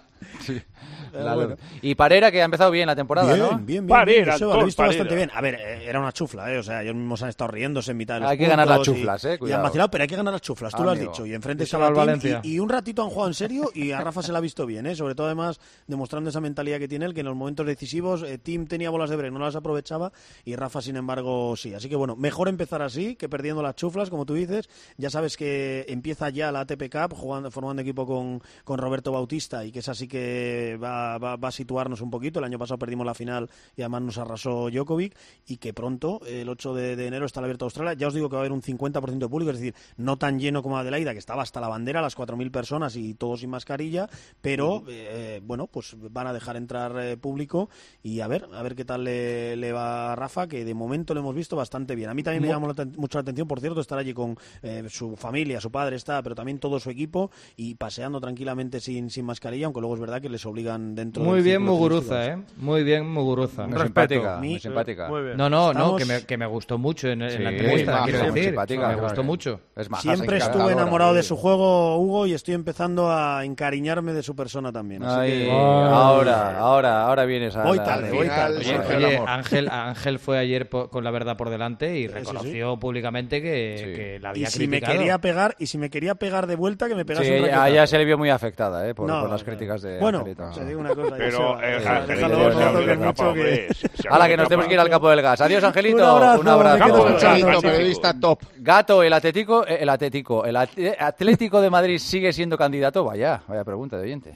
La- bueno. Y Parera, que ha empezado bien la temporada, Bien, ¿no? bien, bien, Parera, bien, Joseba, lo he Antón, visto Parera. bastante bien. A ver, eh, era una chufla, ¿eh? O sea, ellos mismos han estado riéndose en mitad de los Hay que ganar las puntos y- chuflas, ¿eh? Y Cuidado. han vacilado, pero hay que ganar las chuflas, tú lo has Amigo. dicho. Y enfrente Díselo estaba al Tim, Valencia. y, y un ratito han jugado en serio y a Rafa se la ha visto bien, ¿eh? Sobre todo, además, demostrando esa mentalidad que tiene él, que en los momentos decisivos eh, Tim tenía bolas de break, no las aprovechaba y Rafa, sin embargo, sí. Así que, bueno, mejor empezar así que perdiendo las chuflas, como tú dices. Ya sabes que empieza ya la A T P Cup, jugando, formando equipo con, con Roberto Bautista y que es así que va, va, va a situarnos un poquito. El año pasado perdimos la final y además nos arrasó Djokovic y que pronto, el ocho de, de enero, está el Abierto de Australia. Ya os digo que va a haber un cincuenta por ciento de público, es decir, no tan lleno como Adelaida, que estaba hasta la bandera, las cuatro mil personas y todos sin mascarilla, pero eh, bueno, pues van a dejar entrar eh, público y a ver, a ver qué tal le, le va a Rafa, que de momento lo hemos visto bastante bien. A mí también me llamó la aten- mucho la atención, por cierto, estar allí con eh, su familia, su padre está, pero también todo su equipo y paseando tranquilamente sin, sin mascarilla, aunque luego es verdad que les obligan dentro Muy del bien círculo Muguruza, turístico. ¿eh? Muy bien Muguruza. Muy Respeto. simpática, Mi- muy simpática. Muy bien. No, no, Estamos- no, que me, que me gustó mucho en, en Sí, la entrevista, maja, quiero muy decir. simpática, me claro. gustó mucho. Es maja, Siempre es estuve encantadora, enamorado de sí. su juego, Hugo, y estoy empezando a encariñarme de su persona también. Así Ay, que- ahora, ahora, ahora vienes a Voy la- tarde, al voy final. tarde. Oye, Sergio oye, del amor. Ángel, Ángel fue ayer po- con la verdad por delante y sí, reconoció públicamente que, Sí. que la Y había si me criticado. quería pegar, y si me quería pegar de vuelta, que me pegase Sí, un ella, raquetazo. ella se le vio muy afectada, ¿eh? Por, No, por las no. críticas de Bueno, Angelito. te digo una cosa. Pero, Joseba, eh, eh, Angelito, déjalo, se no abre toques la mucho capa, que- hombre, se abre Hala, la que nos capa. tenemos que ir al campo del gas. Adiós, Angelito. Un abrazo, Un abrazo. me quedo Campo del escuchando. Gas. Angelito, periodista top. Gato, el Atlético, el Atlético, el At- Atlético de Madrid sigue siendo candidato. Vaya, vaya pregunta de oyente.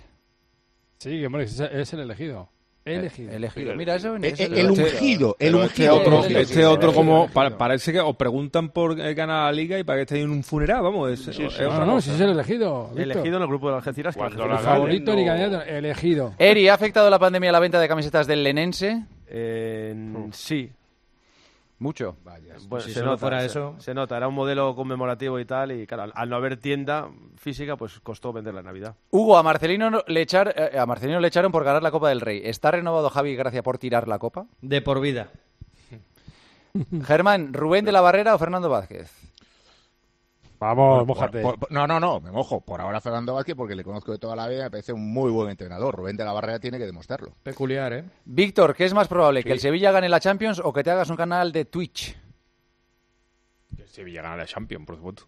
Sí, hombre, es es el elegido. Elegido. Elegido. Mira, eso El, es el ungido, el Pero este ungido. otro, Sí, sí, este sí, otro sí, como sí, sí. pa- parece que os preguntan por eh, ganar la liga y para que estéis en un funeral, vamos, es, Sí, es sí. otra No, no, cosa. si es el elegido. Víctor. Elegido en el grupo de Algeciras. que Cuando Algeciras- la El favorito Galen ni no- candidato, elegido. Eri, ¿ha afectado la pandemia a la venta de camisetas del Lenense? Eh, sí. Mucho. Bueno, Si se solo nota, fuera se, eso. se nota, era un modelo conmemorativo y tal, y claro, al, al no haber tienda física, pues costó venderla en Navidad. Hugo, a Marcelino no- le, echar, eh, a Marcelino le echaron por ganar la Copa del Rey. ¿Está renovado Javi Gracia por tirar la Copa? De por vida. Germán, ¿Rubén de la Barrera o Fernando Vázquez? Vamos, Por- mójate. por- por- no, no, no, me mojo. Por ahora Fernando Vázquez, porque le conozco de toda la vida, me parece un muy buen entrenador. Rubén de la Barrera tiene que demostrarlo. Peculiar, ¿eh? Víctor, ¿qué es más probable? ¿Que el Sevilla gane la Champions o que te hagas un canal de Twitch? Sevilla gana la Champions, por supuesto.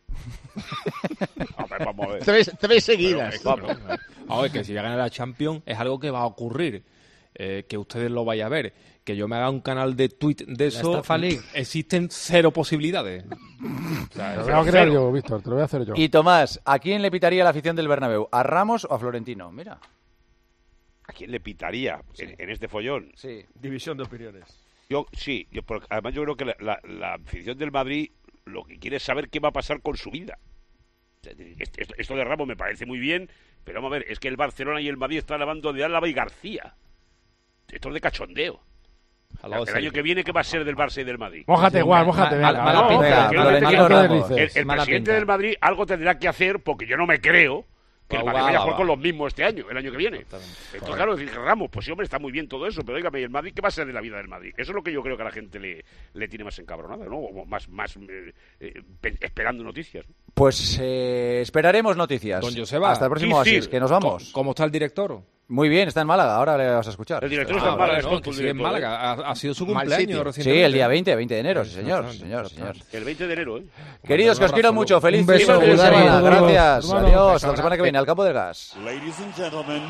Hombre, vamos a ver. Tres, tres seguidas. Pero, vamos. A ver, que si ya gana la Champions es algo que va a ocurrir. Eh, que ustedes lo vayan a ver. Que yo me haga un canal de tweet de eso. Estafa League. Existen cero posibilidades. O sea, Te lo cero, voy a crear cero. yo, Víctor, te lo voy a hacer yo. Y Tomás, ¿a quién le pitaría la afición del Bernabéu? ¿A Ramos o a Florentino? Mira. ¿A quién le pitaría en, en este follón? Sí. División de opiniones. Yo sí, yo, porque además yo creo que la, la, la afición del Madrid lo que quiere es saber qué va a pasar con su vida. O sea, Esto, esto de Ramos me parece muy bien, pero vamos a ver, es que el Barcelona y el Madrid están hablando de Álava y García. Esto es de cachondeo. Al lado El de año que viene, ¿qué va a ser del Barça y del Madrid? Mójate, igual, mójate. Ma- venga, mala va. pinta, Venga, Florentino quiero decir Ramos. que el, el Mala presidente pinta. del Madrid algo tendrá que hacer, porque yo no me creo que el Madrid vaya a jugar con los mismos este año, el año que viene. Entonces, claro, decir Ramos, pues sí, hombre, está muy bien todo eso, pero dígame, ¿y el Madrid qué va a ser de la vida del Madrid? Eso es lo que yo creo que a la gente le, le tiene más encabronada, ¿no? O más, más eh, eh, esperando noticias. Pues eh, esperaremos noticias. Don Joseba, hasta el próximo Oasis, que nos vamos. ¿Cómo, ¿Cómo está el director? Muy bien, está en Málaga, ahora le vas a escuchar. El director ah, está en Málaga, no, que sigue en Málaga. Ha, ha sido su cumpleaños recientemente. Sí, el día veinte, veinte de enero, sí, señor, sí, señor, señor. El veinte de enero, ¿eh? Queridos, que os quiero mucho, feliz fin de semana, gracias, adiós, hasta la semana que viene, al campo del gas. Ladies and gentlemen,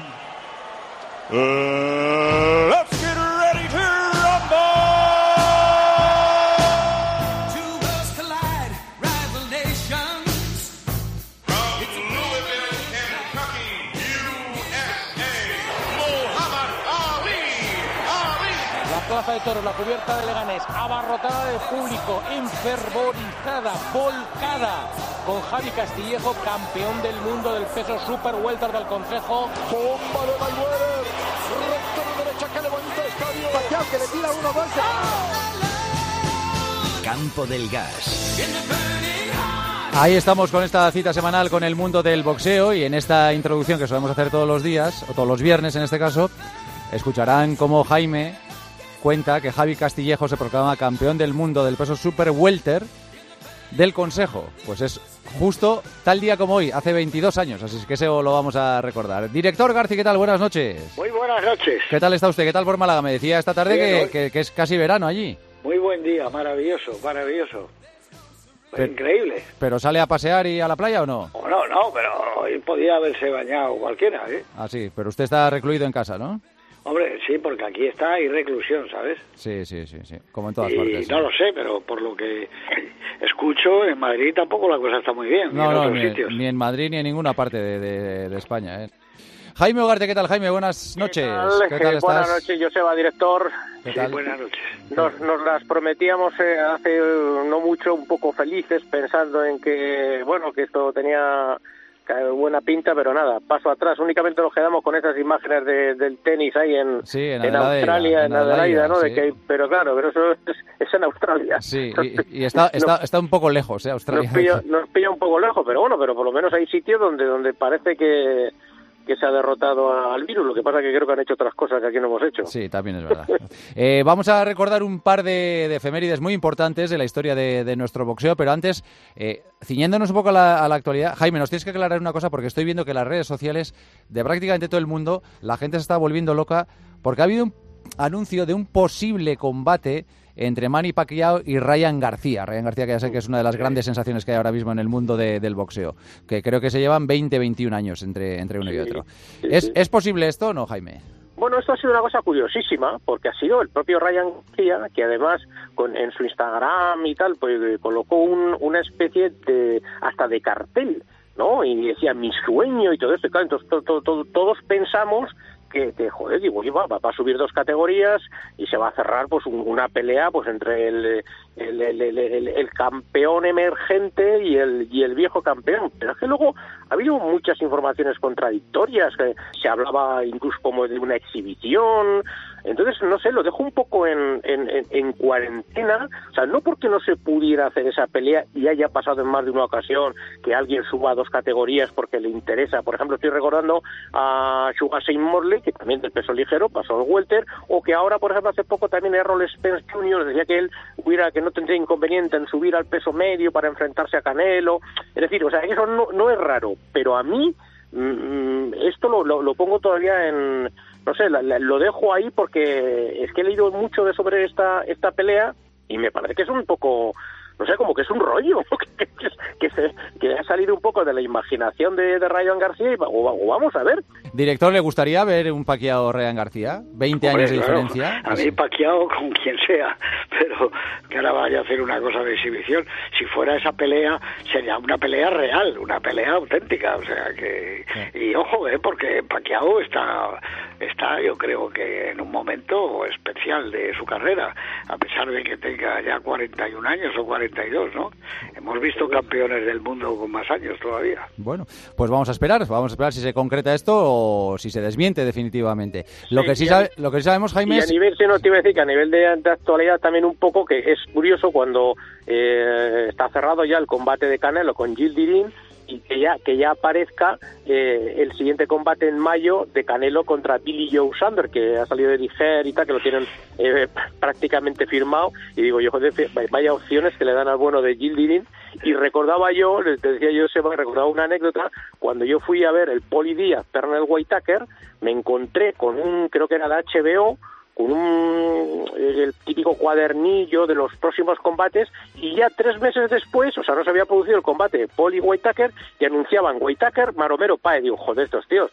uh, let's get ready to rumble! Plaza de Toros, la cubierta de Leganés, abarrotada de público, enfervorizada, volcada, con Javi Castillejo, campeón del mundo del peso super welter del Concejo. Bomba de Mayweather, recto de derecha que levanta el estadio, Pacquiao que le tira uno más. Campo del Gas. Ahí estamos con esta cita semanal con el mundo del boxeo y en esta introducción que solemos hacer todos los días, o todos los viernes en este caso, escucharán cómo Jaime cuenta que Javi Castillejo se proclama campeón del mundo del peso super welter del Consejo. Pues es justo tal día como hoy, hace veintidós años, así que eso lo vamos a recordar. Director García, ¿qué tal? Buenas noches. Muy buenas noches. ¿Qué tal está usted? ¿Qué tal por Málaga? Me decía esta tarde Bien, que, que, que es casi verano allí. Muy buen día, maravilloso, maravilloso. Pero, increíble. ¿Pero sale a pasear y a la playa o no? Oh, no, no, pero hoy podía haberse bañado cualquiera, ¿eh? Ah, sí, pero usted está recluido en casa, ¿no? Hombre, sí, porque aquí está hay reclusión, ¿sabes? Sí, sí, sí, sí, como en todas y partes. No sí. lo sé, pero por lo que escucho, en Madrid tampoco la cosa está muy bien. No, ni en no, otros ni, sitios. ni en Madrid ni en ninguna parte de, de, de España, ¿eh? Jaime Ugarte, ¿qué tal, Jaime? Buenas noches. ¿Qué tal, ¿Qué tal estás? Buenas noches, Joseba, director. ¿Qué Sí, tal? buenas noches. Nos, nos las prometíamos eh, hace eh, no mucho, un poco felices, pensando en que, bueno, que esto tenía buena pinta, pero nada, paso atrás. Únicamente nos quedamos con esas imágenes de, del tenis ahí en, sí, en, en Adelaida, Australia, en Adelaida, Adelaida, ¿no? sí. De que hay, pero claro, pero eso es, es en Australia. Sí, y, y está, está, nos, está un poco lejos, ¿eh? Australia. Nos pilla, nos pilla un poco lejos, pero bueno, pero por lo menos hay sitios donde, donde parece que que se ha derrotado al virus, lo que pasa que creo que han hecho otras cosas que aquí no hemos hecho. Sí, también es verdad. eh, vamos a recordar un par de, de efemérides muy importantes de la historia de, de nuestro boxeo, pero antes, eh, ciñéndonos un poco a la, a la actualidad, Jaime, nos tienes que aclarar una cosa porque estoy viendo que en las redes sociales de prácticamente todo el mundo la gente se está volviendo loca porque ha habido un anuncio de un posible combate entre Manny Pacquiao y Ryan García. Ryan García, que ya sé que es una de las grandes sensaciones que hay ahora mismo en el mundo de, del boxeo, que creo que se llevan veinte, veintiún años entre, entre uno y otro. ¿Es, ¿Es posible esto o no, Jaime? Bueno, esto ha sido una cosa curiosísima, porque ha sido el propio Ryan García, que además con, en su Instagram y tal, pues colocó un, una especie de, hasta de cartel, ¿no? Y decía, mi sueño y todo esto. Claro, entonces to, to, to, todos pensamos que, que joder, digo, va, va a subir dos categorías y se va a cerrar pues un, una pelea pues entre el, el, el, el, el, el campeón emergente y el, y el viejo campeón. Pero es que luego ha habido muchas informaciones contradictorias, que se hablaba incluso como de una exhibición. Entonces, no sé, lo dejo un poco en, en, en, en cuarentena, o sea, no porque no se pudiera hacer esa pelea y haya pasado en más de una ocasión que alguien suba a dos categorías porque le interesa. Por ejemplo, estoy recordando a Sugar Shane Mosley, que también del peso ligero pasó al welter, o que ahora, por ejemplo, hace poco también Errol Spence junior decía que él hubiera, que no tendría inconveniente en subir al peso medio para enfrentarse a Canelo. Es decir, o sea, eso no, no es raro, pero a mí mmm, esto lo, lo, lo pongo todavía en... No sé, la, la, lo dejo ahí porque es que he leído mucho de sobre esta esta pelea y me parece que es un poco, no sé, como que es un rollo, que, que, que, se, que ha salido un poco de la imaginación de, de Ryan García y o, o vamos a ver. Director, ¿le gustaría ver un Pacquiao Ryan García? veinte Hombre, años de claro, diferencia. A mí Pacquiao con quien sea, pero que ahora vaya a hacer una cosa de exhibición. Si fuera esa pelea, sería una pelea real, una pelea auténtica, o sea que... Sí. Y ojo, eh, porque Pacquiao está... está yo creo que en un momento especial de su carrera, a pesar de que tenga ya cuarenta y un años o cuarenta y dos, ¿no? Hemos visto campeones del mundo con más años todavía. Bueno, pues vamos a esperar, vamos a esperar si se concreta esto o si se desmiente definitivamente. Lo, sí, que, sí sabe, lo que sí sabemos, Jaime, y es... a nivel, si no te iba a decir que a nivel de, de actualidad también un poco, que es curioso cuando eh, está cerrado ya el combate de Canelo con Gilles Dirin, y que ya que ya aparezca eh, el siguiente combate en mayo de Canelo contra Billy Joe Saunders, que ha salido de Niger y tal, que lo tienen eh, prácticamente firmado, y digo yo, joder, vaya opciones que le dan al bueno de Gildirin. Y recordaba yo, te decía yo, Seba, recordaba una anécdota, cuando yo fui a ver el Poli Díaz Pernell Whitaker, me encontré con un, creo que era de H B O, con un, el típico cuadernillo de los próximos combates, y ya tres meses después, o sea, no se había producido el combate de Paul y Whitaker, y anunciaban Whitaker, Maromero, Páez. Digo, joder, estos tíos,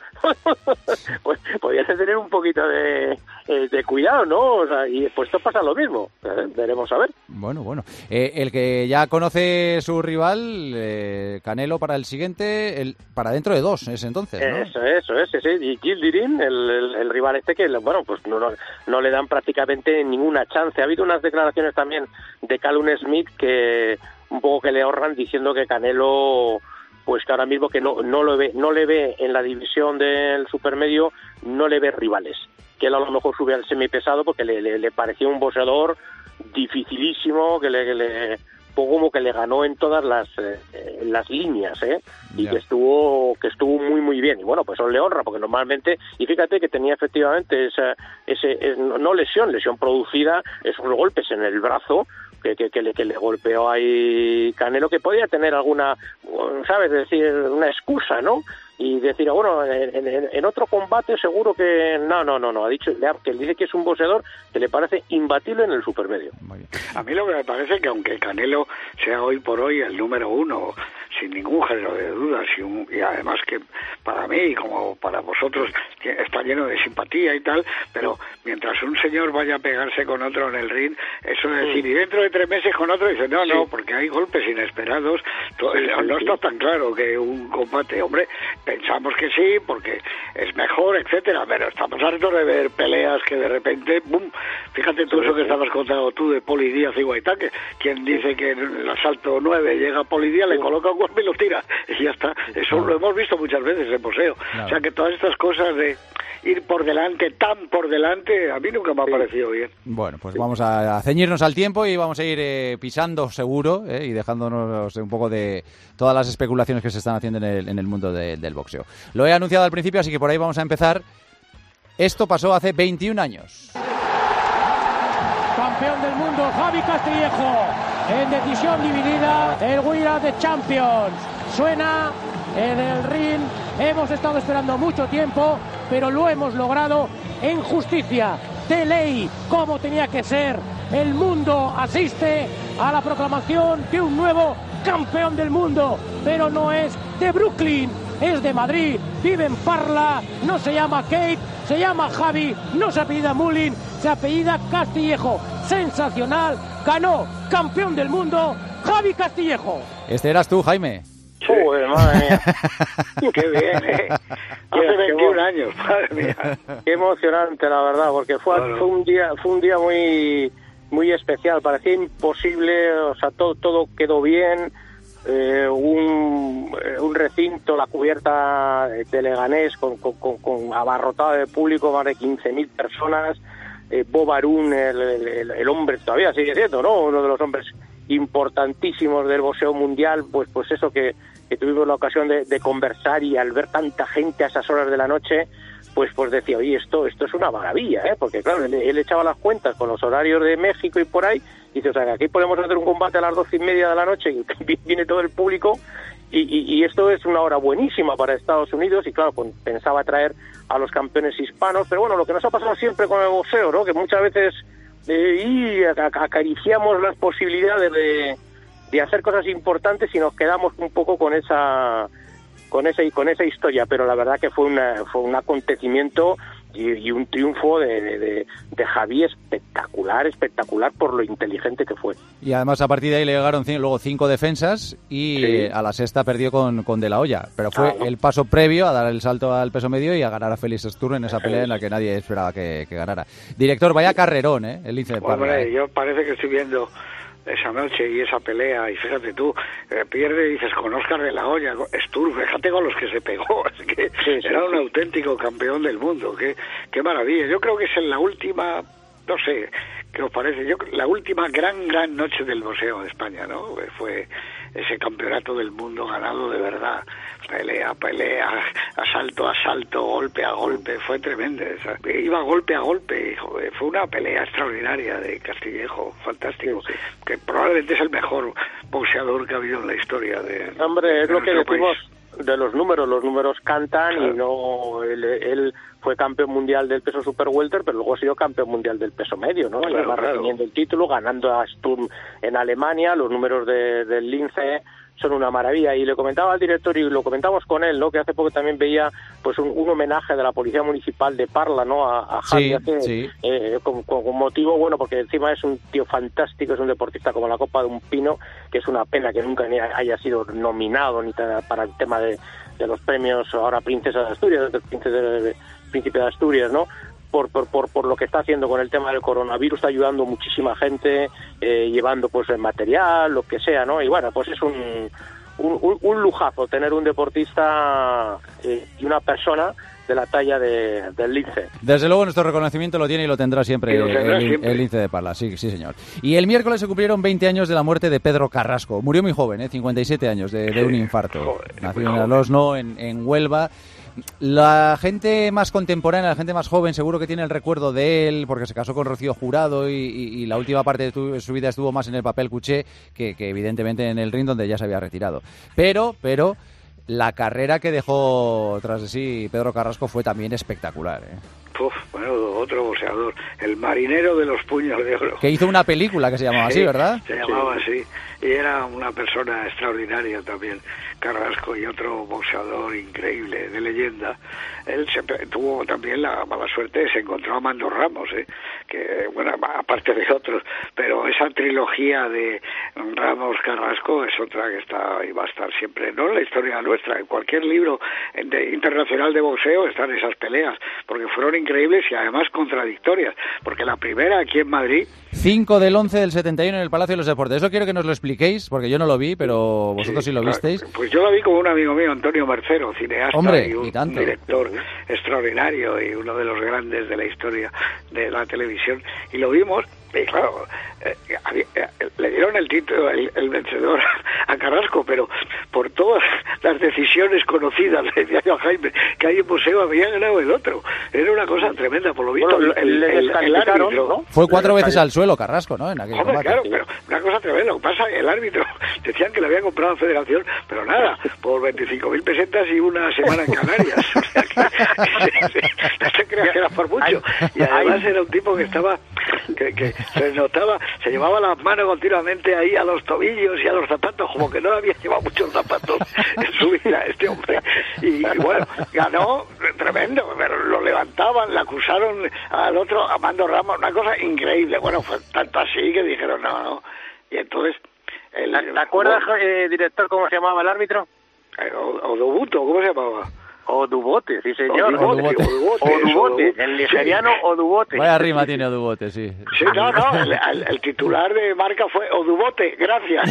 pues podías tener un poquito de, de cuidado, ¿no? O sea, y pues esto pasa lo mismo, ¿eh? Veremos a ver. Bueno, bueno. Eh, el que ya conoce su rival, eh, Canelo para el siguiente, el, para dentro de dos, es entonces, ¿no? Eso, eso, eso, sí, y Gildirin, el, el, el rival este que, bueno, pues no, no, no le dan prácticamente ninguna chance. Ha habido unas declaraciones también de Callum Smith que un poco que le ahorran, diciendo que Canelo, pues que ahora mismo que no no lo ve, no le ve en la división del supermedio, no le ve rivales, que él a lo mejor sube al semipesado porque le, le, le parecía un boxeador dificilísimo, que le, que le poco como que le ganó en todas las eh, las líneas, ¿eh? Y yeah. que estuvo que estuvo muy muy bien. Y bueno, pues eso le honra, porque normalmente, y fíjate que tenía efectivamente esa ese es, no lesión, lesión producida, esos golpes en el brazo que, que, que, le, que le golpeó ahí Canelo, que podía tener alguna, ¿sabes? Es decir, una excusa, ¿no? Y decir, bueno, en, en, en otro combate seguro que... No, no, no, no. Ha dicho que él dice que es un boxeador que le parece imbatible en el supermedio. A mí lo que me parece es que aunque Canelo sea hoy por hoy el número uno, sin ningún género de dudas, y, un, y además que para mí, como para vosotros, está lleno de simpatía y tal, pero mientras un señor vaya a pegarse con otro en el ring, eso es decir, y dentro de tres meses con otro, dice, no, sí. no, porque hay golpes inesperados, no, no está tan claro que un combate, hombre... Pensamos que sí, porque es mejor, etcétera, pero estamos hartos de ver peleas que de repente, ¡bum! Fíjate tú sí, eso que sí. estabas contando tú de Poli Díaz y Whitaker, quien dice que en el asalto nueve llega Poli Díaz, sí. le coloca un golpe y lo tira, y ya está. Eso claro. lo hemos visto muchas veces en boxeo. Claro. O sea que todas estas cosas de ir por delante, tan por delante, a mí nunca me ha sí. parecido bien. Bueno, pues sí. vamos a ceñirnos al tiempo y vamos a ir eh, pisando seguro eh, y dejándonos un poco de todas las especulaciones que se están haciendo en el, en el mundo de, del boxeo. Lo he anunciado al principio, así que por ahí vamos a empezar. Esto pasó hace veintiún años. Campeón del mundo, Javi Castillejo, en decisión dividida, el We Are the Champions. Suena en el ring, hemos estado esperando mucho tiempo, pero lo hemos logrado en justicia, de ley, como tenía que ser. El mundo asiste a la proclamación de un nuevo campeón del mundo, pero no es de Brooklyn, es de Madrid, vive en Parla, no se llama Kate, se llama Javi, no se apellida Mullin, se apellida Castillejo. Sensacional, ganó campeón del mundo Javi Castillejo. Este eras tú, Jaime. Joder, madre mía. Qué bien, ¿eh? Hace veintiún años, madre mía. Qué emocionante, la verdad, porque fue, claro. fue un día fue un día muy muy especial, parecía imposible, o sea, todo todo quedó bien. Eh, un, un recinto, la cubierta de Leganés con, con, con, con abarrotado de público, más de quince mil personas. eh, Bob Arum, el, el, el hombre, todavía sigue siendo, ¿no?, uno de los hombres importantísimos del boxeo mundial, pues pues eso que, que tuvimos la ocasión de, de conversar, y al ver tanta gente a esas horas de la noche, pues pues decía, oye, esto esto es una maravilla, ¿eh? Porque claro, él, él echaba las cuentas con los horarios de México y por ahí, y dice, o sea, que aquí podemos hacer un combate a las doce y media de la noche y viene todo el público, y, y, y esto es una hora buenísima para Estados Unidos, y claro, pues, pensaba traer a los campeones hispanos, pero bueno, lo que nos ha pasado siempre con el boxeo, ¿no?, que muchas veces eh, y acariciamos las posibilidades de, de hacer cosas importantes y nos quedamos un poco con esa con esa con esa historia, pero la verdad que fue una fue un acontecimiento y, y un triunfo de, de, de Javi espectacular, espectacular por lo inteligente que fue. Y además a partir de ahí le llegaron c- luego cinco defensas y sí. a la sexta perdió con, con De La Hoya, pero fue ah, ¿no? el paso previo a dar el salto al peso medio y a ganar a Félix Sturm en esa pelea en la que nadie esperaba que, que ganara. Director, vaya carrerón, ¿eh? El lince de Parla. Hombre, ¿eh? yo parece que estoy viendo esa noche y esa pelea, y fíjate tú, eh, pierde y dices con Óscar De La Hoya, Sturm, fíjate con los que se pegó, es que sí, sí, era un sí. auténtico campeón del mundo, qué, qué maravilla. Yo creo que es en la última, no sé, ¿qué os parece? Yo la última gran, gran noche del boxeo de España, ¿no? Fue ese campeonato del mundo ganado de verdad. Pelea, pelea, asalto a asalto, golpe a golpe, fue tremendo. Iba golpe a golpe, hijo, fue una pelea extraordinaria de Castillejo, fantástico, sí, sí. Que probablemente es el mejor boxeador que ha habido en la historia de Hombre, es de lo que decimos país. De los números, los números cantan, claro. Y no él, él fue campeón mundial del peso super welter, pero luego ha sido campeón mundial del peso medio, ¿no? Claro, y además claro. reteniendo el título, ganando a Sturm en Alemania, los números de, del Lince son una maravilla, y le comentaba al director y lo comentamos con él, ¿no? Que hace poco también veía pues un, un homenaje de la Policía Municipal de Parla, ¿no? A, a Javi, sí, hace, sí. Eh, con, con, con motivo, bueno, porque encima es un tío fantástico, es un deportista como la copa de un pino, que es una pena que nunca ni haya sido nominado ni para el tema de, de los premios ahora Princesa de Asturias, del Príncipe de, Príncipe de Asturias, ¿no? Por, por, por, por lo que está haciendo con el tema del coronavirus, está ayudando muchísima gente, eh, llevando pues el material, lo que sea, ¿no? Y bueno, pues es un, un, un, un lujazo tener un deportista eh, y una persona de la talla de, del Lince. Desde luego nuestro reconocimiento lo tiene y lo tendrá siempre, Y lo tendrá el, siempre. el Lince de Parla, sí, sí señor. Y el miércoles se cumplieron veinte años de la muerte de Pedro Carrasco. Murió muy joven, ¿eh? cincuenta y siete años, de, de un infarto. Joder, Nació muy en joven. Alosno, en, en Huelva. La gente más contemporánea, la gente más joven, seguro que tiene el recuerdo de él, porque se casó con Rocío Jurado y, y, y la última parte de tu, su vida estuvo más en el papel cuché que, que evidentemente en el ring, donde ya se había retirado. Pero, pero... la carrera que dejó tras de sí Pedro Carrasco fue también espectacular, ¿eh? Uf, bueno, otro boxeador, el marinero de los puños de oro. Que hizo una película que se llamaba Sí, así, ¿verdad? Se llamaba así. Y era una persona extraordinaria también, Carrasco, y otro boxeador increíble, de leyenda. Él se, tuvo también la mala suerte, se encontró a Mando Ramos, ¿eh? Que, bueno, aparte de otros, pero esa trilogía de Ramos-Carrasco es otra que está y va a estar siempre, no en la historia nuestra, en cualquier libro de, internacional de boxeo están esas peleas, porque fueron increíbles y además contradictorias, porque la primera aquí en Madrid... cinco del once del setenta y uno en el Palacio de los Deportes. Eso quiero que nos lo expliquéis, porque yo no lo vi, pero vosotros sí, sí lo visteis. Pues yo lo vi con un amigo mío, Antonio Mercero, cineasta. Hombre, y un, y tanto. un director extraordinario y uno de los grandes de la historia de la televisión. Y lo vimos, y claro, eh, había, eh, le dieron el título, el, el vencedor a Carrasco, pero por todas las decisiones conocidas, le decía yo a Jaime, que hay en museo, había ganado el otro. Era una cosa tremenda, por lo visto, bueno, el, el, el, el árbitro... ¿no? Fue cuatro veces al suelo Carrasco, ¿no? En aquel Hombre, combate. claro, pero una cosa tremenda. Lo que pasa, el árbitro decían que le había comprado a Federación, pero nada, por veinticinco mil pesetas y una semana en Canarias. O sea que, no te creas que era por mucho. Y además era un tipo que estaba, que, que se notaba, se llevaba las manos continuamente ahí a los tobillos y a los zapatos, como que no había llevado muchos zapatos en su vida este hombre. Y, y bueno, ganó tremendo, pero lo levantaban, le acusaron al otro, a Mando Ramos, una cosa increíble. Bueno, fue tanto así que dijeron no, no. Y entonces... El, ¿Te acuerdas, eh, director, cómo se llamaba el árbitro? Eh, Odubuto, ¿cómo se llamaba? Odubote, sí señor. Odubote, Odubote, Odubote, el nigeriano sí. Odubote. Vaya rima tiene Odubote, sí. Sí, no, no, el, el, el titular de marca fue Odubote, gracias.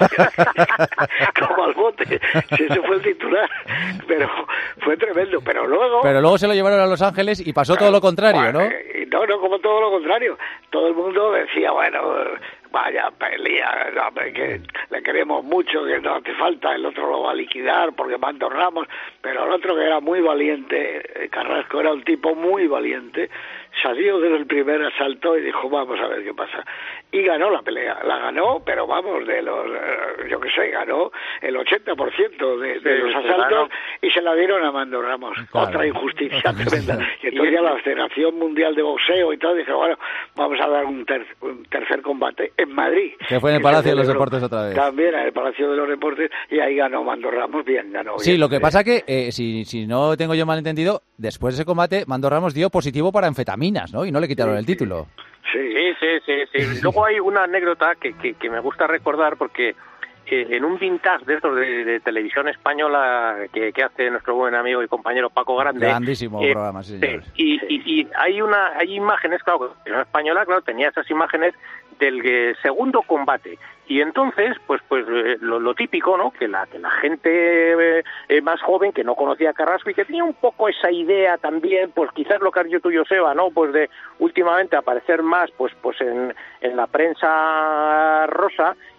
Como al bote, sí, ese fue el titular. Pero fue tremendo, pero luego... Pero luego se lo llevaron a Los Ángeles y pasó todo lo contrario, bueno, ¿no? Y no, no, como todo lo contrario. Todo el mundo decía, bueno... Vaya pelea, hombre, que le queremos mucho, que no hace falta, el otro lo va a liquidar porque Mando Ramos, pero el otro que era muy valiente, Carrasco era un tipo muy valiente, salió desde el primer asalto y dijo, vamos a ver qué pasa. Y ganó la pelea, la ganó, pero vamos, de los, yo qué sé, ganó el ochenta por ciento de, de sí, los asaltos y se la dieron a Mando Ramos. Claro. Otra injusticia tremenda. Y entonces ya la Federación Mundial de Boxeo y todo, dije, bueno, vamos a dar un, ter un tercer combate en Madrid. Que fue en el Palacio de los Deportes otra vez. También en el Palacio de los Deportes, y ahí ganó Mando Ramos, bien, ganó. Sí, bien, lo que bien. pasa que, eh, si, si no tengo yo mal entendido, después de ese combate, Mando Ramos dio positivo para anfetaminas, ¿no? Y no le quitaron sí, el título. Sí, sí, sí, sí. sí. Luego hay una anécdota que, que, que me gusta recordar porque eh, en un vintage de estos de, de televisión española que, que hace nuestro buen amigo y compañero Paco Grande. Grandísimo eh, programa, sí, señor. Y, y, y hay una hay imágenes, claro, la televisión española, claro, tenía esas imágenes del eh, segundo combate. Y entonces, pues pues eh, lo, lo típico, ¿no? Que la que la gente eh, eh, más joven, que no conocía a Carrasco y que tenía un poco esa idea también, pues quizás lo que has dicho tú, Joseba, ¿no? Pues de últimamente aparecer más pues pues en, en la prensa rosa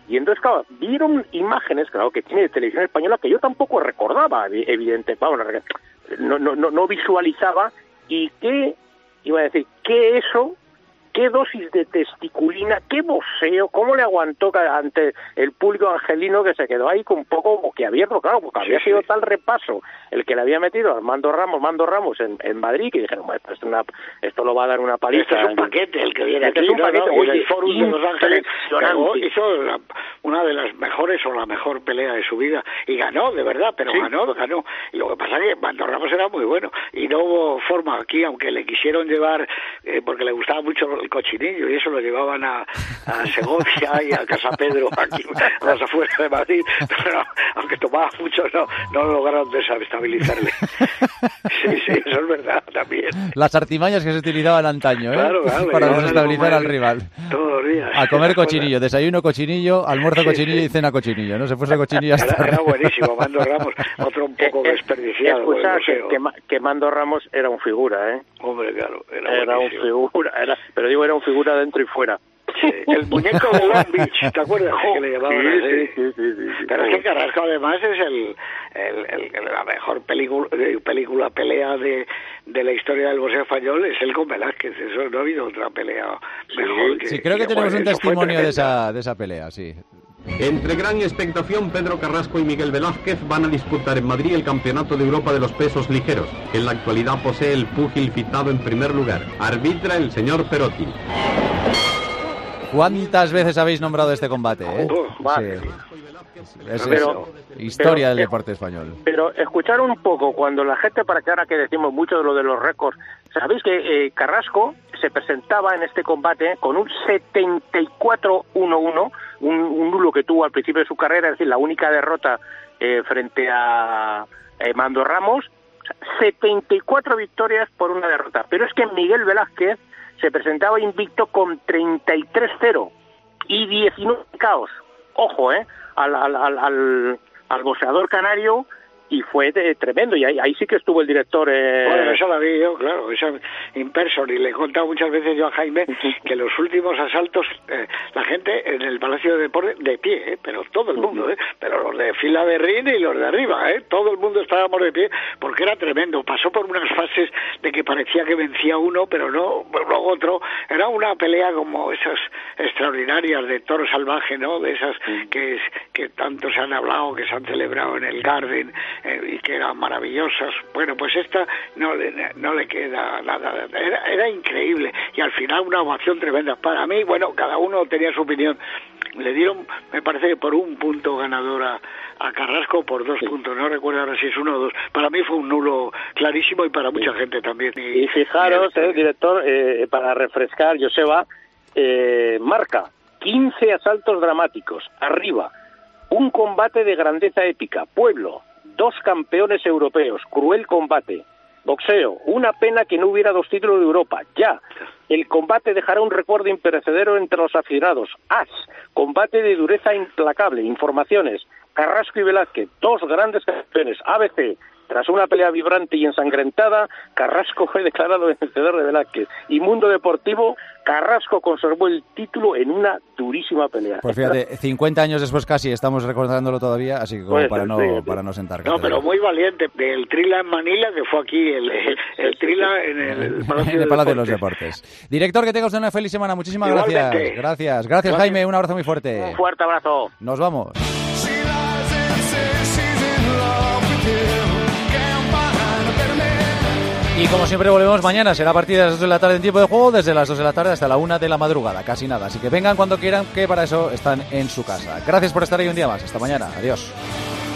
Y entonces, claro, vieron imágenes, claro, que tiene de televisión española que yo tampoco recordaba, evidente, vamos, no, no, no, no visualizaba, y que, iba a decir, que eso... qué dosis de testiculina, qué boxeo, cómo le aguantó ante el público angelino, que se quedó ahí con un poco boquiabierto, claro, porque había sido tal repaso el que le había metido a Armando Ramos, Mando Ramos en, en Madrid, que dijeron, bueno, esto, una, esto lo va a dar una paliza. Este es un paquete el que viene este aquí, es un ¿no? paquete, ¿no? oye, el Fórum de Los Ángeles pegó, impresionante. hizo la, una de las mejores o la mejor pelea de su vida, y ganó, de verdad, pero Sí. ganó, ganó. Y lo que pasa es que Mando Ramos era muy bueno, y no hubo forma aquí, aunque le quisieron llevar, eh, porque le gustaba mucho el cochinillo, y eso lo llevaban a, a Segovia y a Casa Pedro, aquí a las afueras de Madrid, pero aunque tomaba mucho, no, no lograron desestabilizarle. Sí, sí, eso es verdad también. Las artimañas que se utilizaban antaño, ¿eh? Claro, claro, para y ahora desestabilizar comer al rival. Todos los días. A comer cochinillo, desayuno cochinillo, almuerzo Sí, cochinillo sí. y cena cochinillo, ¿no? Se fuese cochinillo hasta Era, era arriba. buenísimo, Mando Ramos, otro un poco desperdiciado. Escucha, el que, boxeo. que, Ma- que Mando Ramos era un figura, ¿eh? Hombre, claro, era, Era un buenísimo. figura, era, pero digo, era un figura dentro y fuera. Sí, el muñeco de Long Beach, ¿te acuerdas? Oh, que le llamaban sí, así. sí, sí, sí, sí, sí. Pero es que Carrasco además es el, el, el- el- la mejor película, película pelea de, de la historia del boxeo español, es el con Velázquez. Eso no ha habido otra pelea mejor. Que, Sí, creo que que, tenemos bueno, un eso fue testimonio de tremenda. esa, de esa pelea, sí. Entre gran expectación, Pedro Carrasco y Miguel Velázquez van a disputar en Madrid el Campeonato de Europa de los Pesos Ligeros. En la actualidad posee el púgil citado en primer lugar. Arbitra el señor Perotti. ¿Cuántas veces habéis nombrado este combate, eh? Vale. Sí. Es, Pero- eso. Historia pero- del deporte español. Pero escuchar un poco cuando la gente, para que ahora que decimos mucho de lo de los récords, sabéis que eh, Carrasco se presentaba en este combate con un setenta y cuatro uno uno, un, un nulo que tuvo al principio de su carrera, es decir, la única derrota eh, frente a eh, Mando Ramos, o sea, setenta y cuatro victorias por una derrota. Pero es que Miguel Velázquez se presentaba invicto con treinta y tres cero y diecinueve caos. Ojo, ¿eh? Al, al, al, al, al boxeador canario, y fue de, tremendo. Y ahí, ahí sí que estuvo el director. Eh... Bueno, eso la vi yo, claro, esa in person, y le he contado muchas veces yo a Jaime que los últimos asaltos, eh, la gente en el Palacio de Deportes, de pie, eh, pero todo el mundo, eh, pero los de fila de ring y los de arriba, eh, todo el mundo estábamos de pie, porque era tremendo. Pasó por unas fases de que parecía que vencía uno, pero no, luego otro. Era una pelea como esas extraordinarias de toro salvaje, ¿no? De esas que, que tanto se han hablado, que se han celebrado en el Garden, eh, y que eran maravillosas. Bueno, pues esta no le, no le queda nada. Era, era increíble. Y al final una ovación tremenda. Para mí, bueno, cada uno tenía su opinión. Le dieron, me parece que por un punto ganador a, a Carrasco, por dos puntos. No recuerdo ahora si es uno o dos. Para mí fue un nulo clarísimo y para mucha gente también. Y, Y fijaros, eh, director, eh, para refrescar, Joseba, eh, marca quince asaltos dramáticos, arriba, un combate de grandeza épica, pueblo, dos campeones europeos, cruel combate, boxeo, una pena que no hubiera dos títulos de Europa, ya, el combate dejará un recuerdo imperecedero entre los aficionados, as, combate de dureza implacable, informaciones, Carrasco y Velázquez, dos grandes campeones, A B C. Tras una pelea vibrante y ensangrentada, Carrasco fue declarado vencedor de Velázquez. Y Mundo Deportivo, Carrasco conservó el título en una durísima pelea. Pues fíjate, cincuenta años después casi estamos recordándolo todavía, así que como Puede para ser, no, sí, sí. para no sentar No, cátedra. pero muy valiente. El Trila en Manila, que fue aquí, el, el Trila en el Palacio, En el Palacio de los Deportes. Deportes. Director, que tengas una feliz semana. Muchísimas Igualmente. gracias. Gracias. Gracias, Jaime. Un abrazo muy fuerte. Un fuerte abrazo. Nos vamos. Y como siempre volvemos mañana, será a partir de las dos de la tarde en tiempo de juego, desde las dos de la tarde hasta la una de la madrugada, casi nada. Así que vengan cuando quieran, que para eso están en su casa. Gracias por estar ahí un día más. Hasta mañana. Adiós.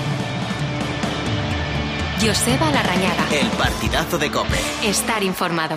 Joseba Larrañaga. El partidazo de COPE. Estar informado.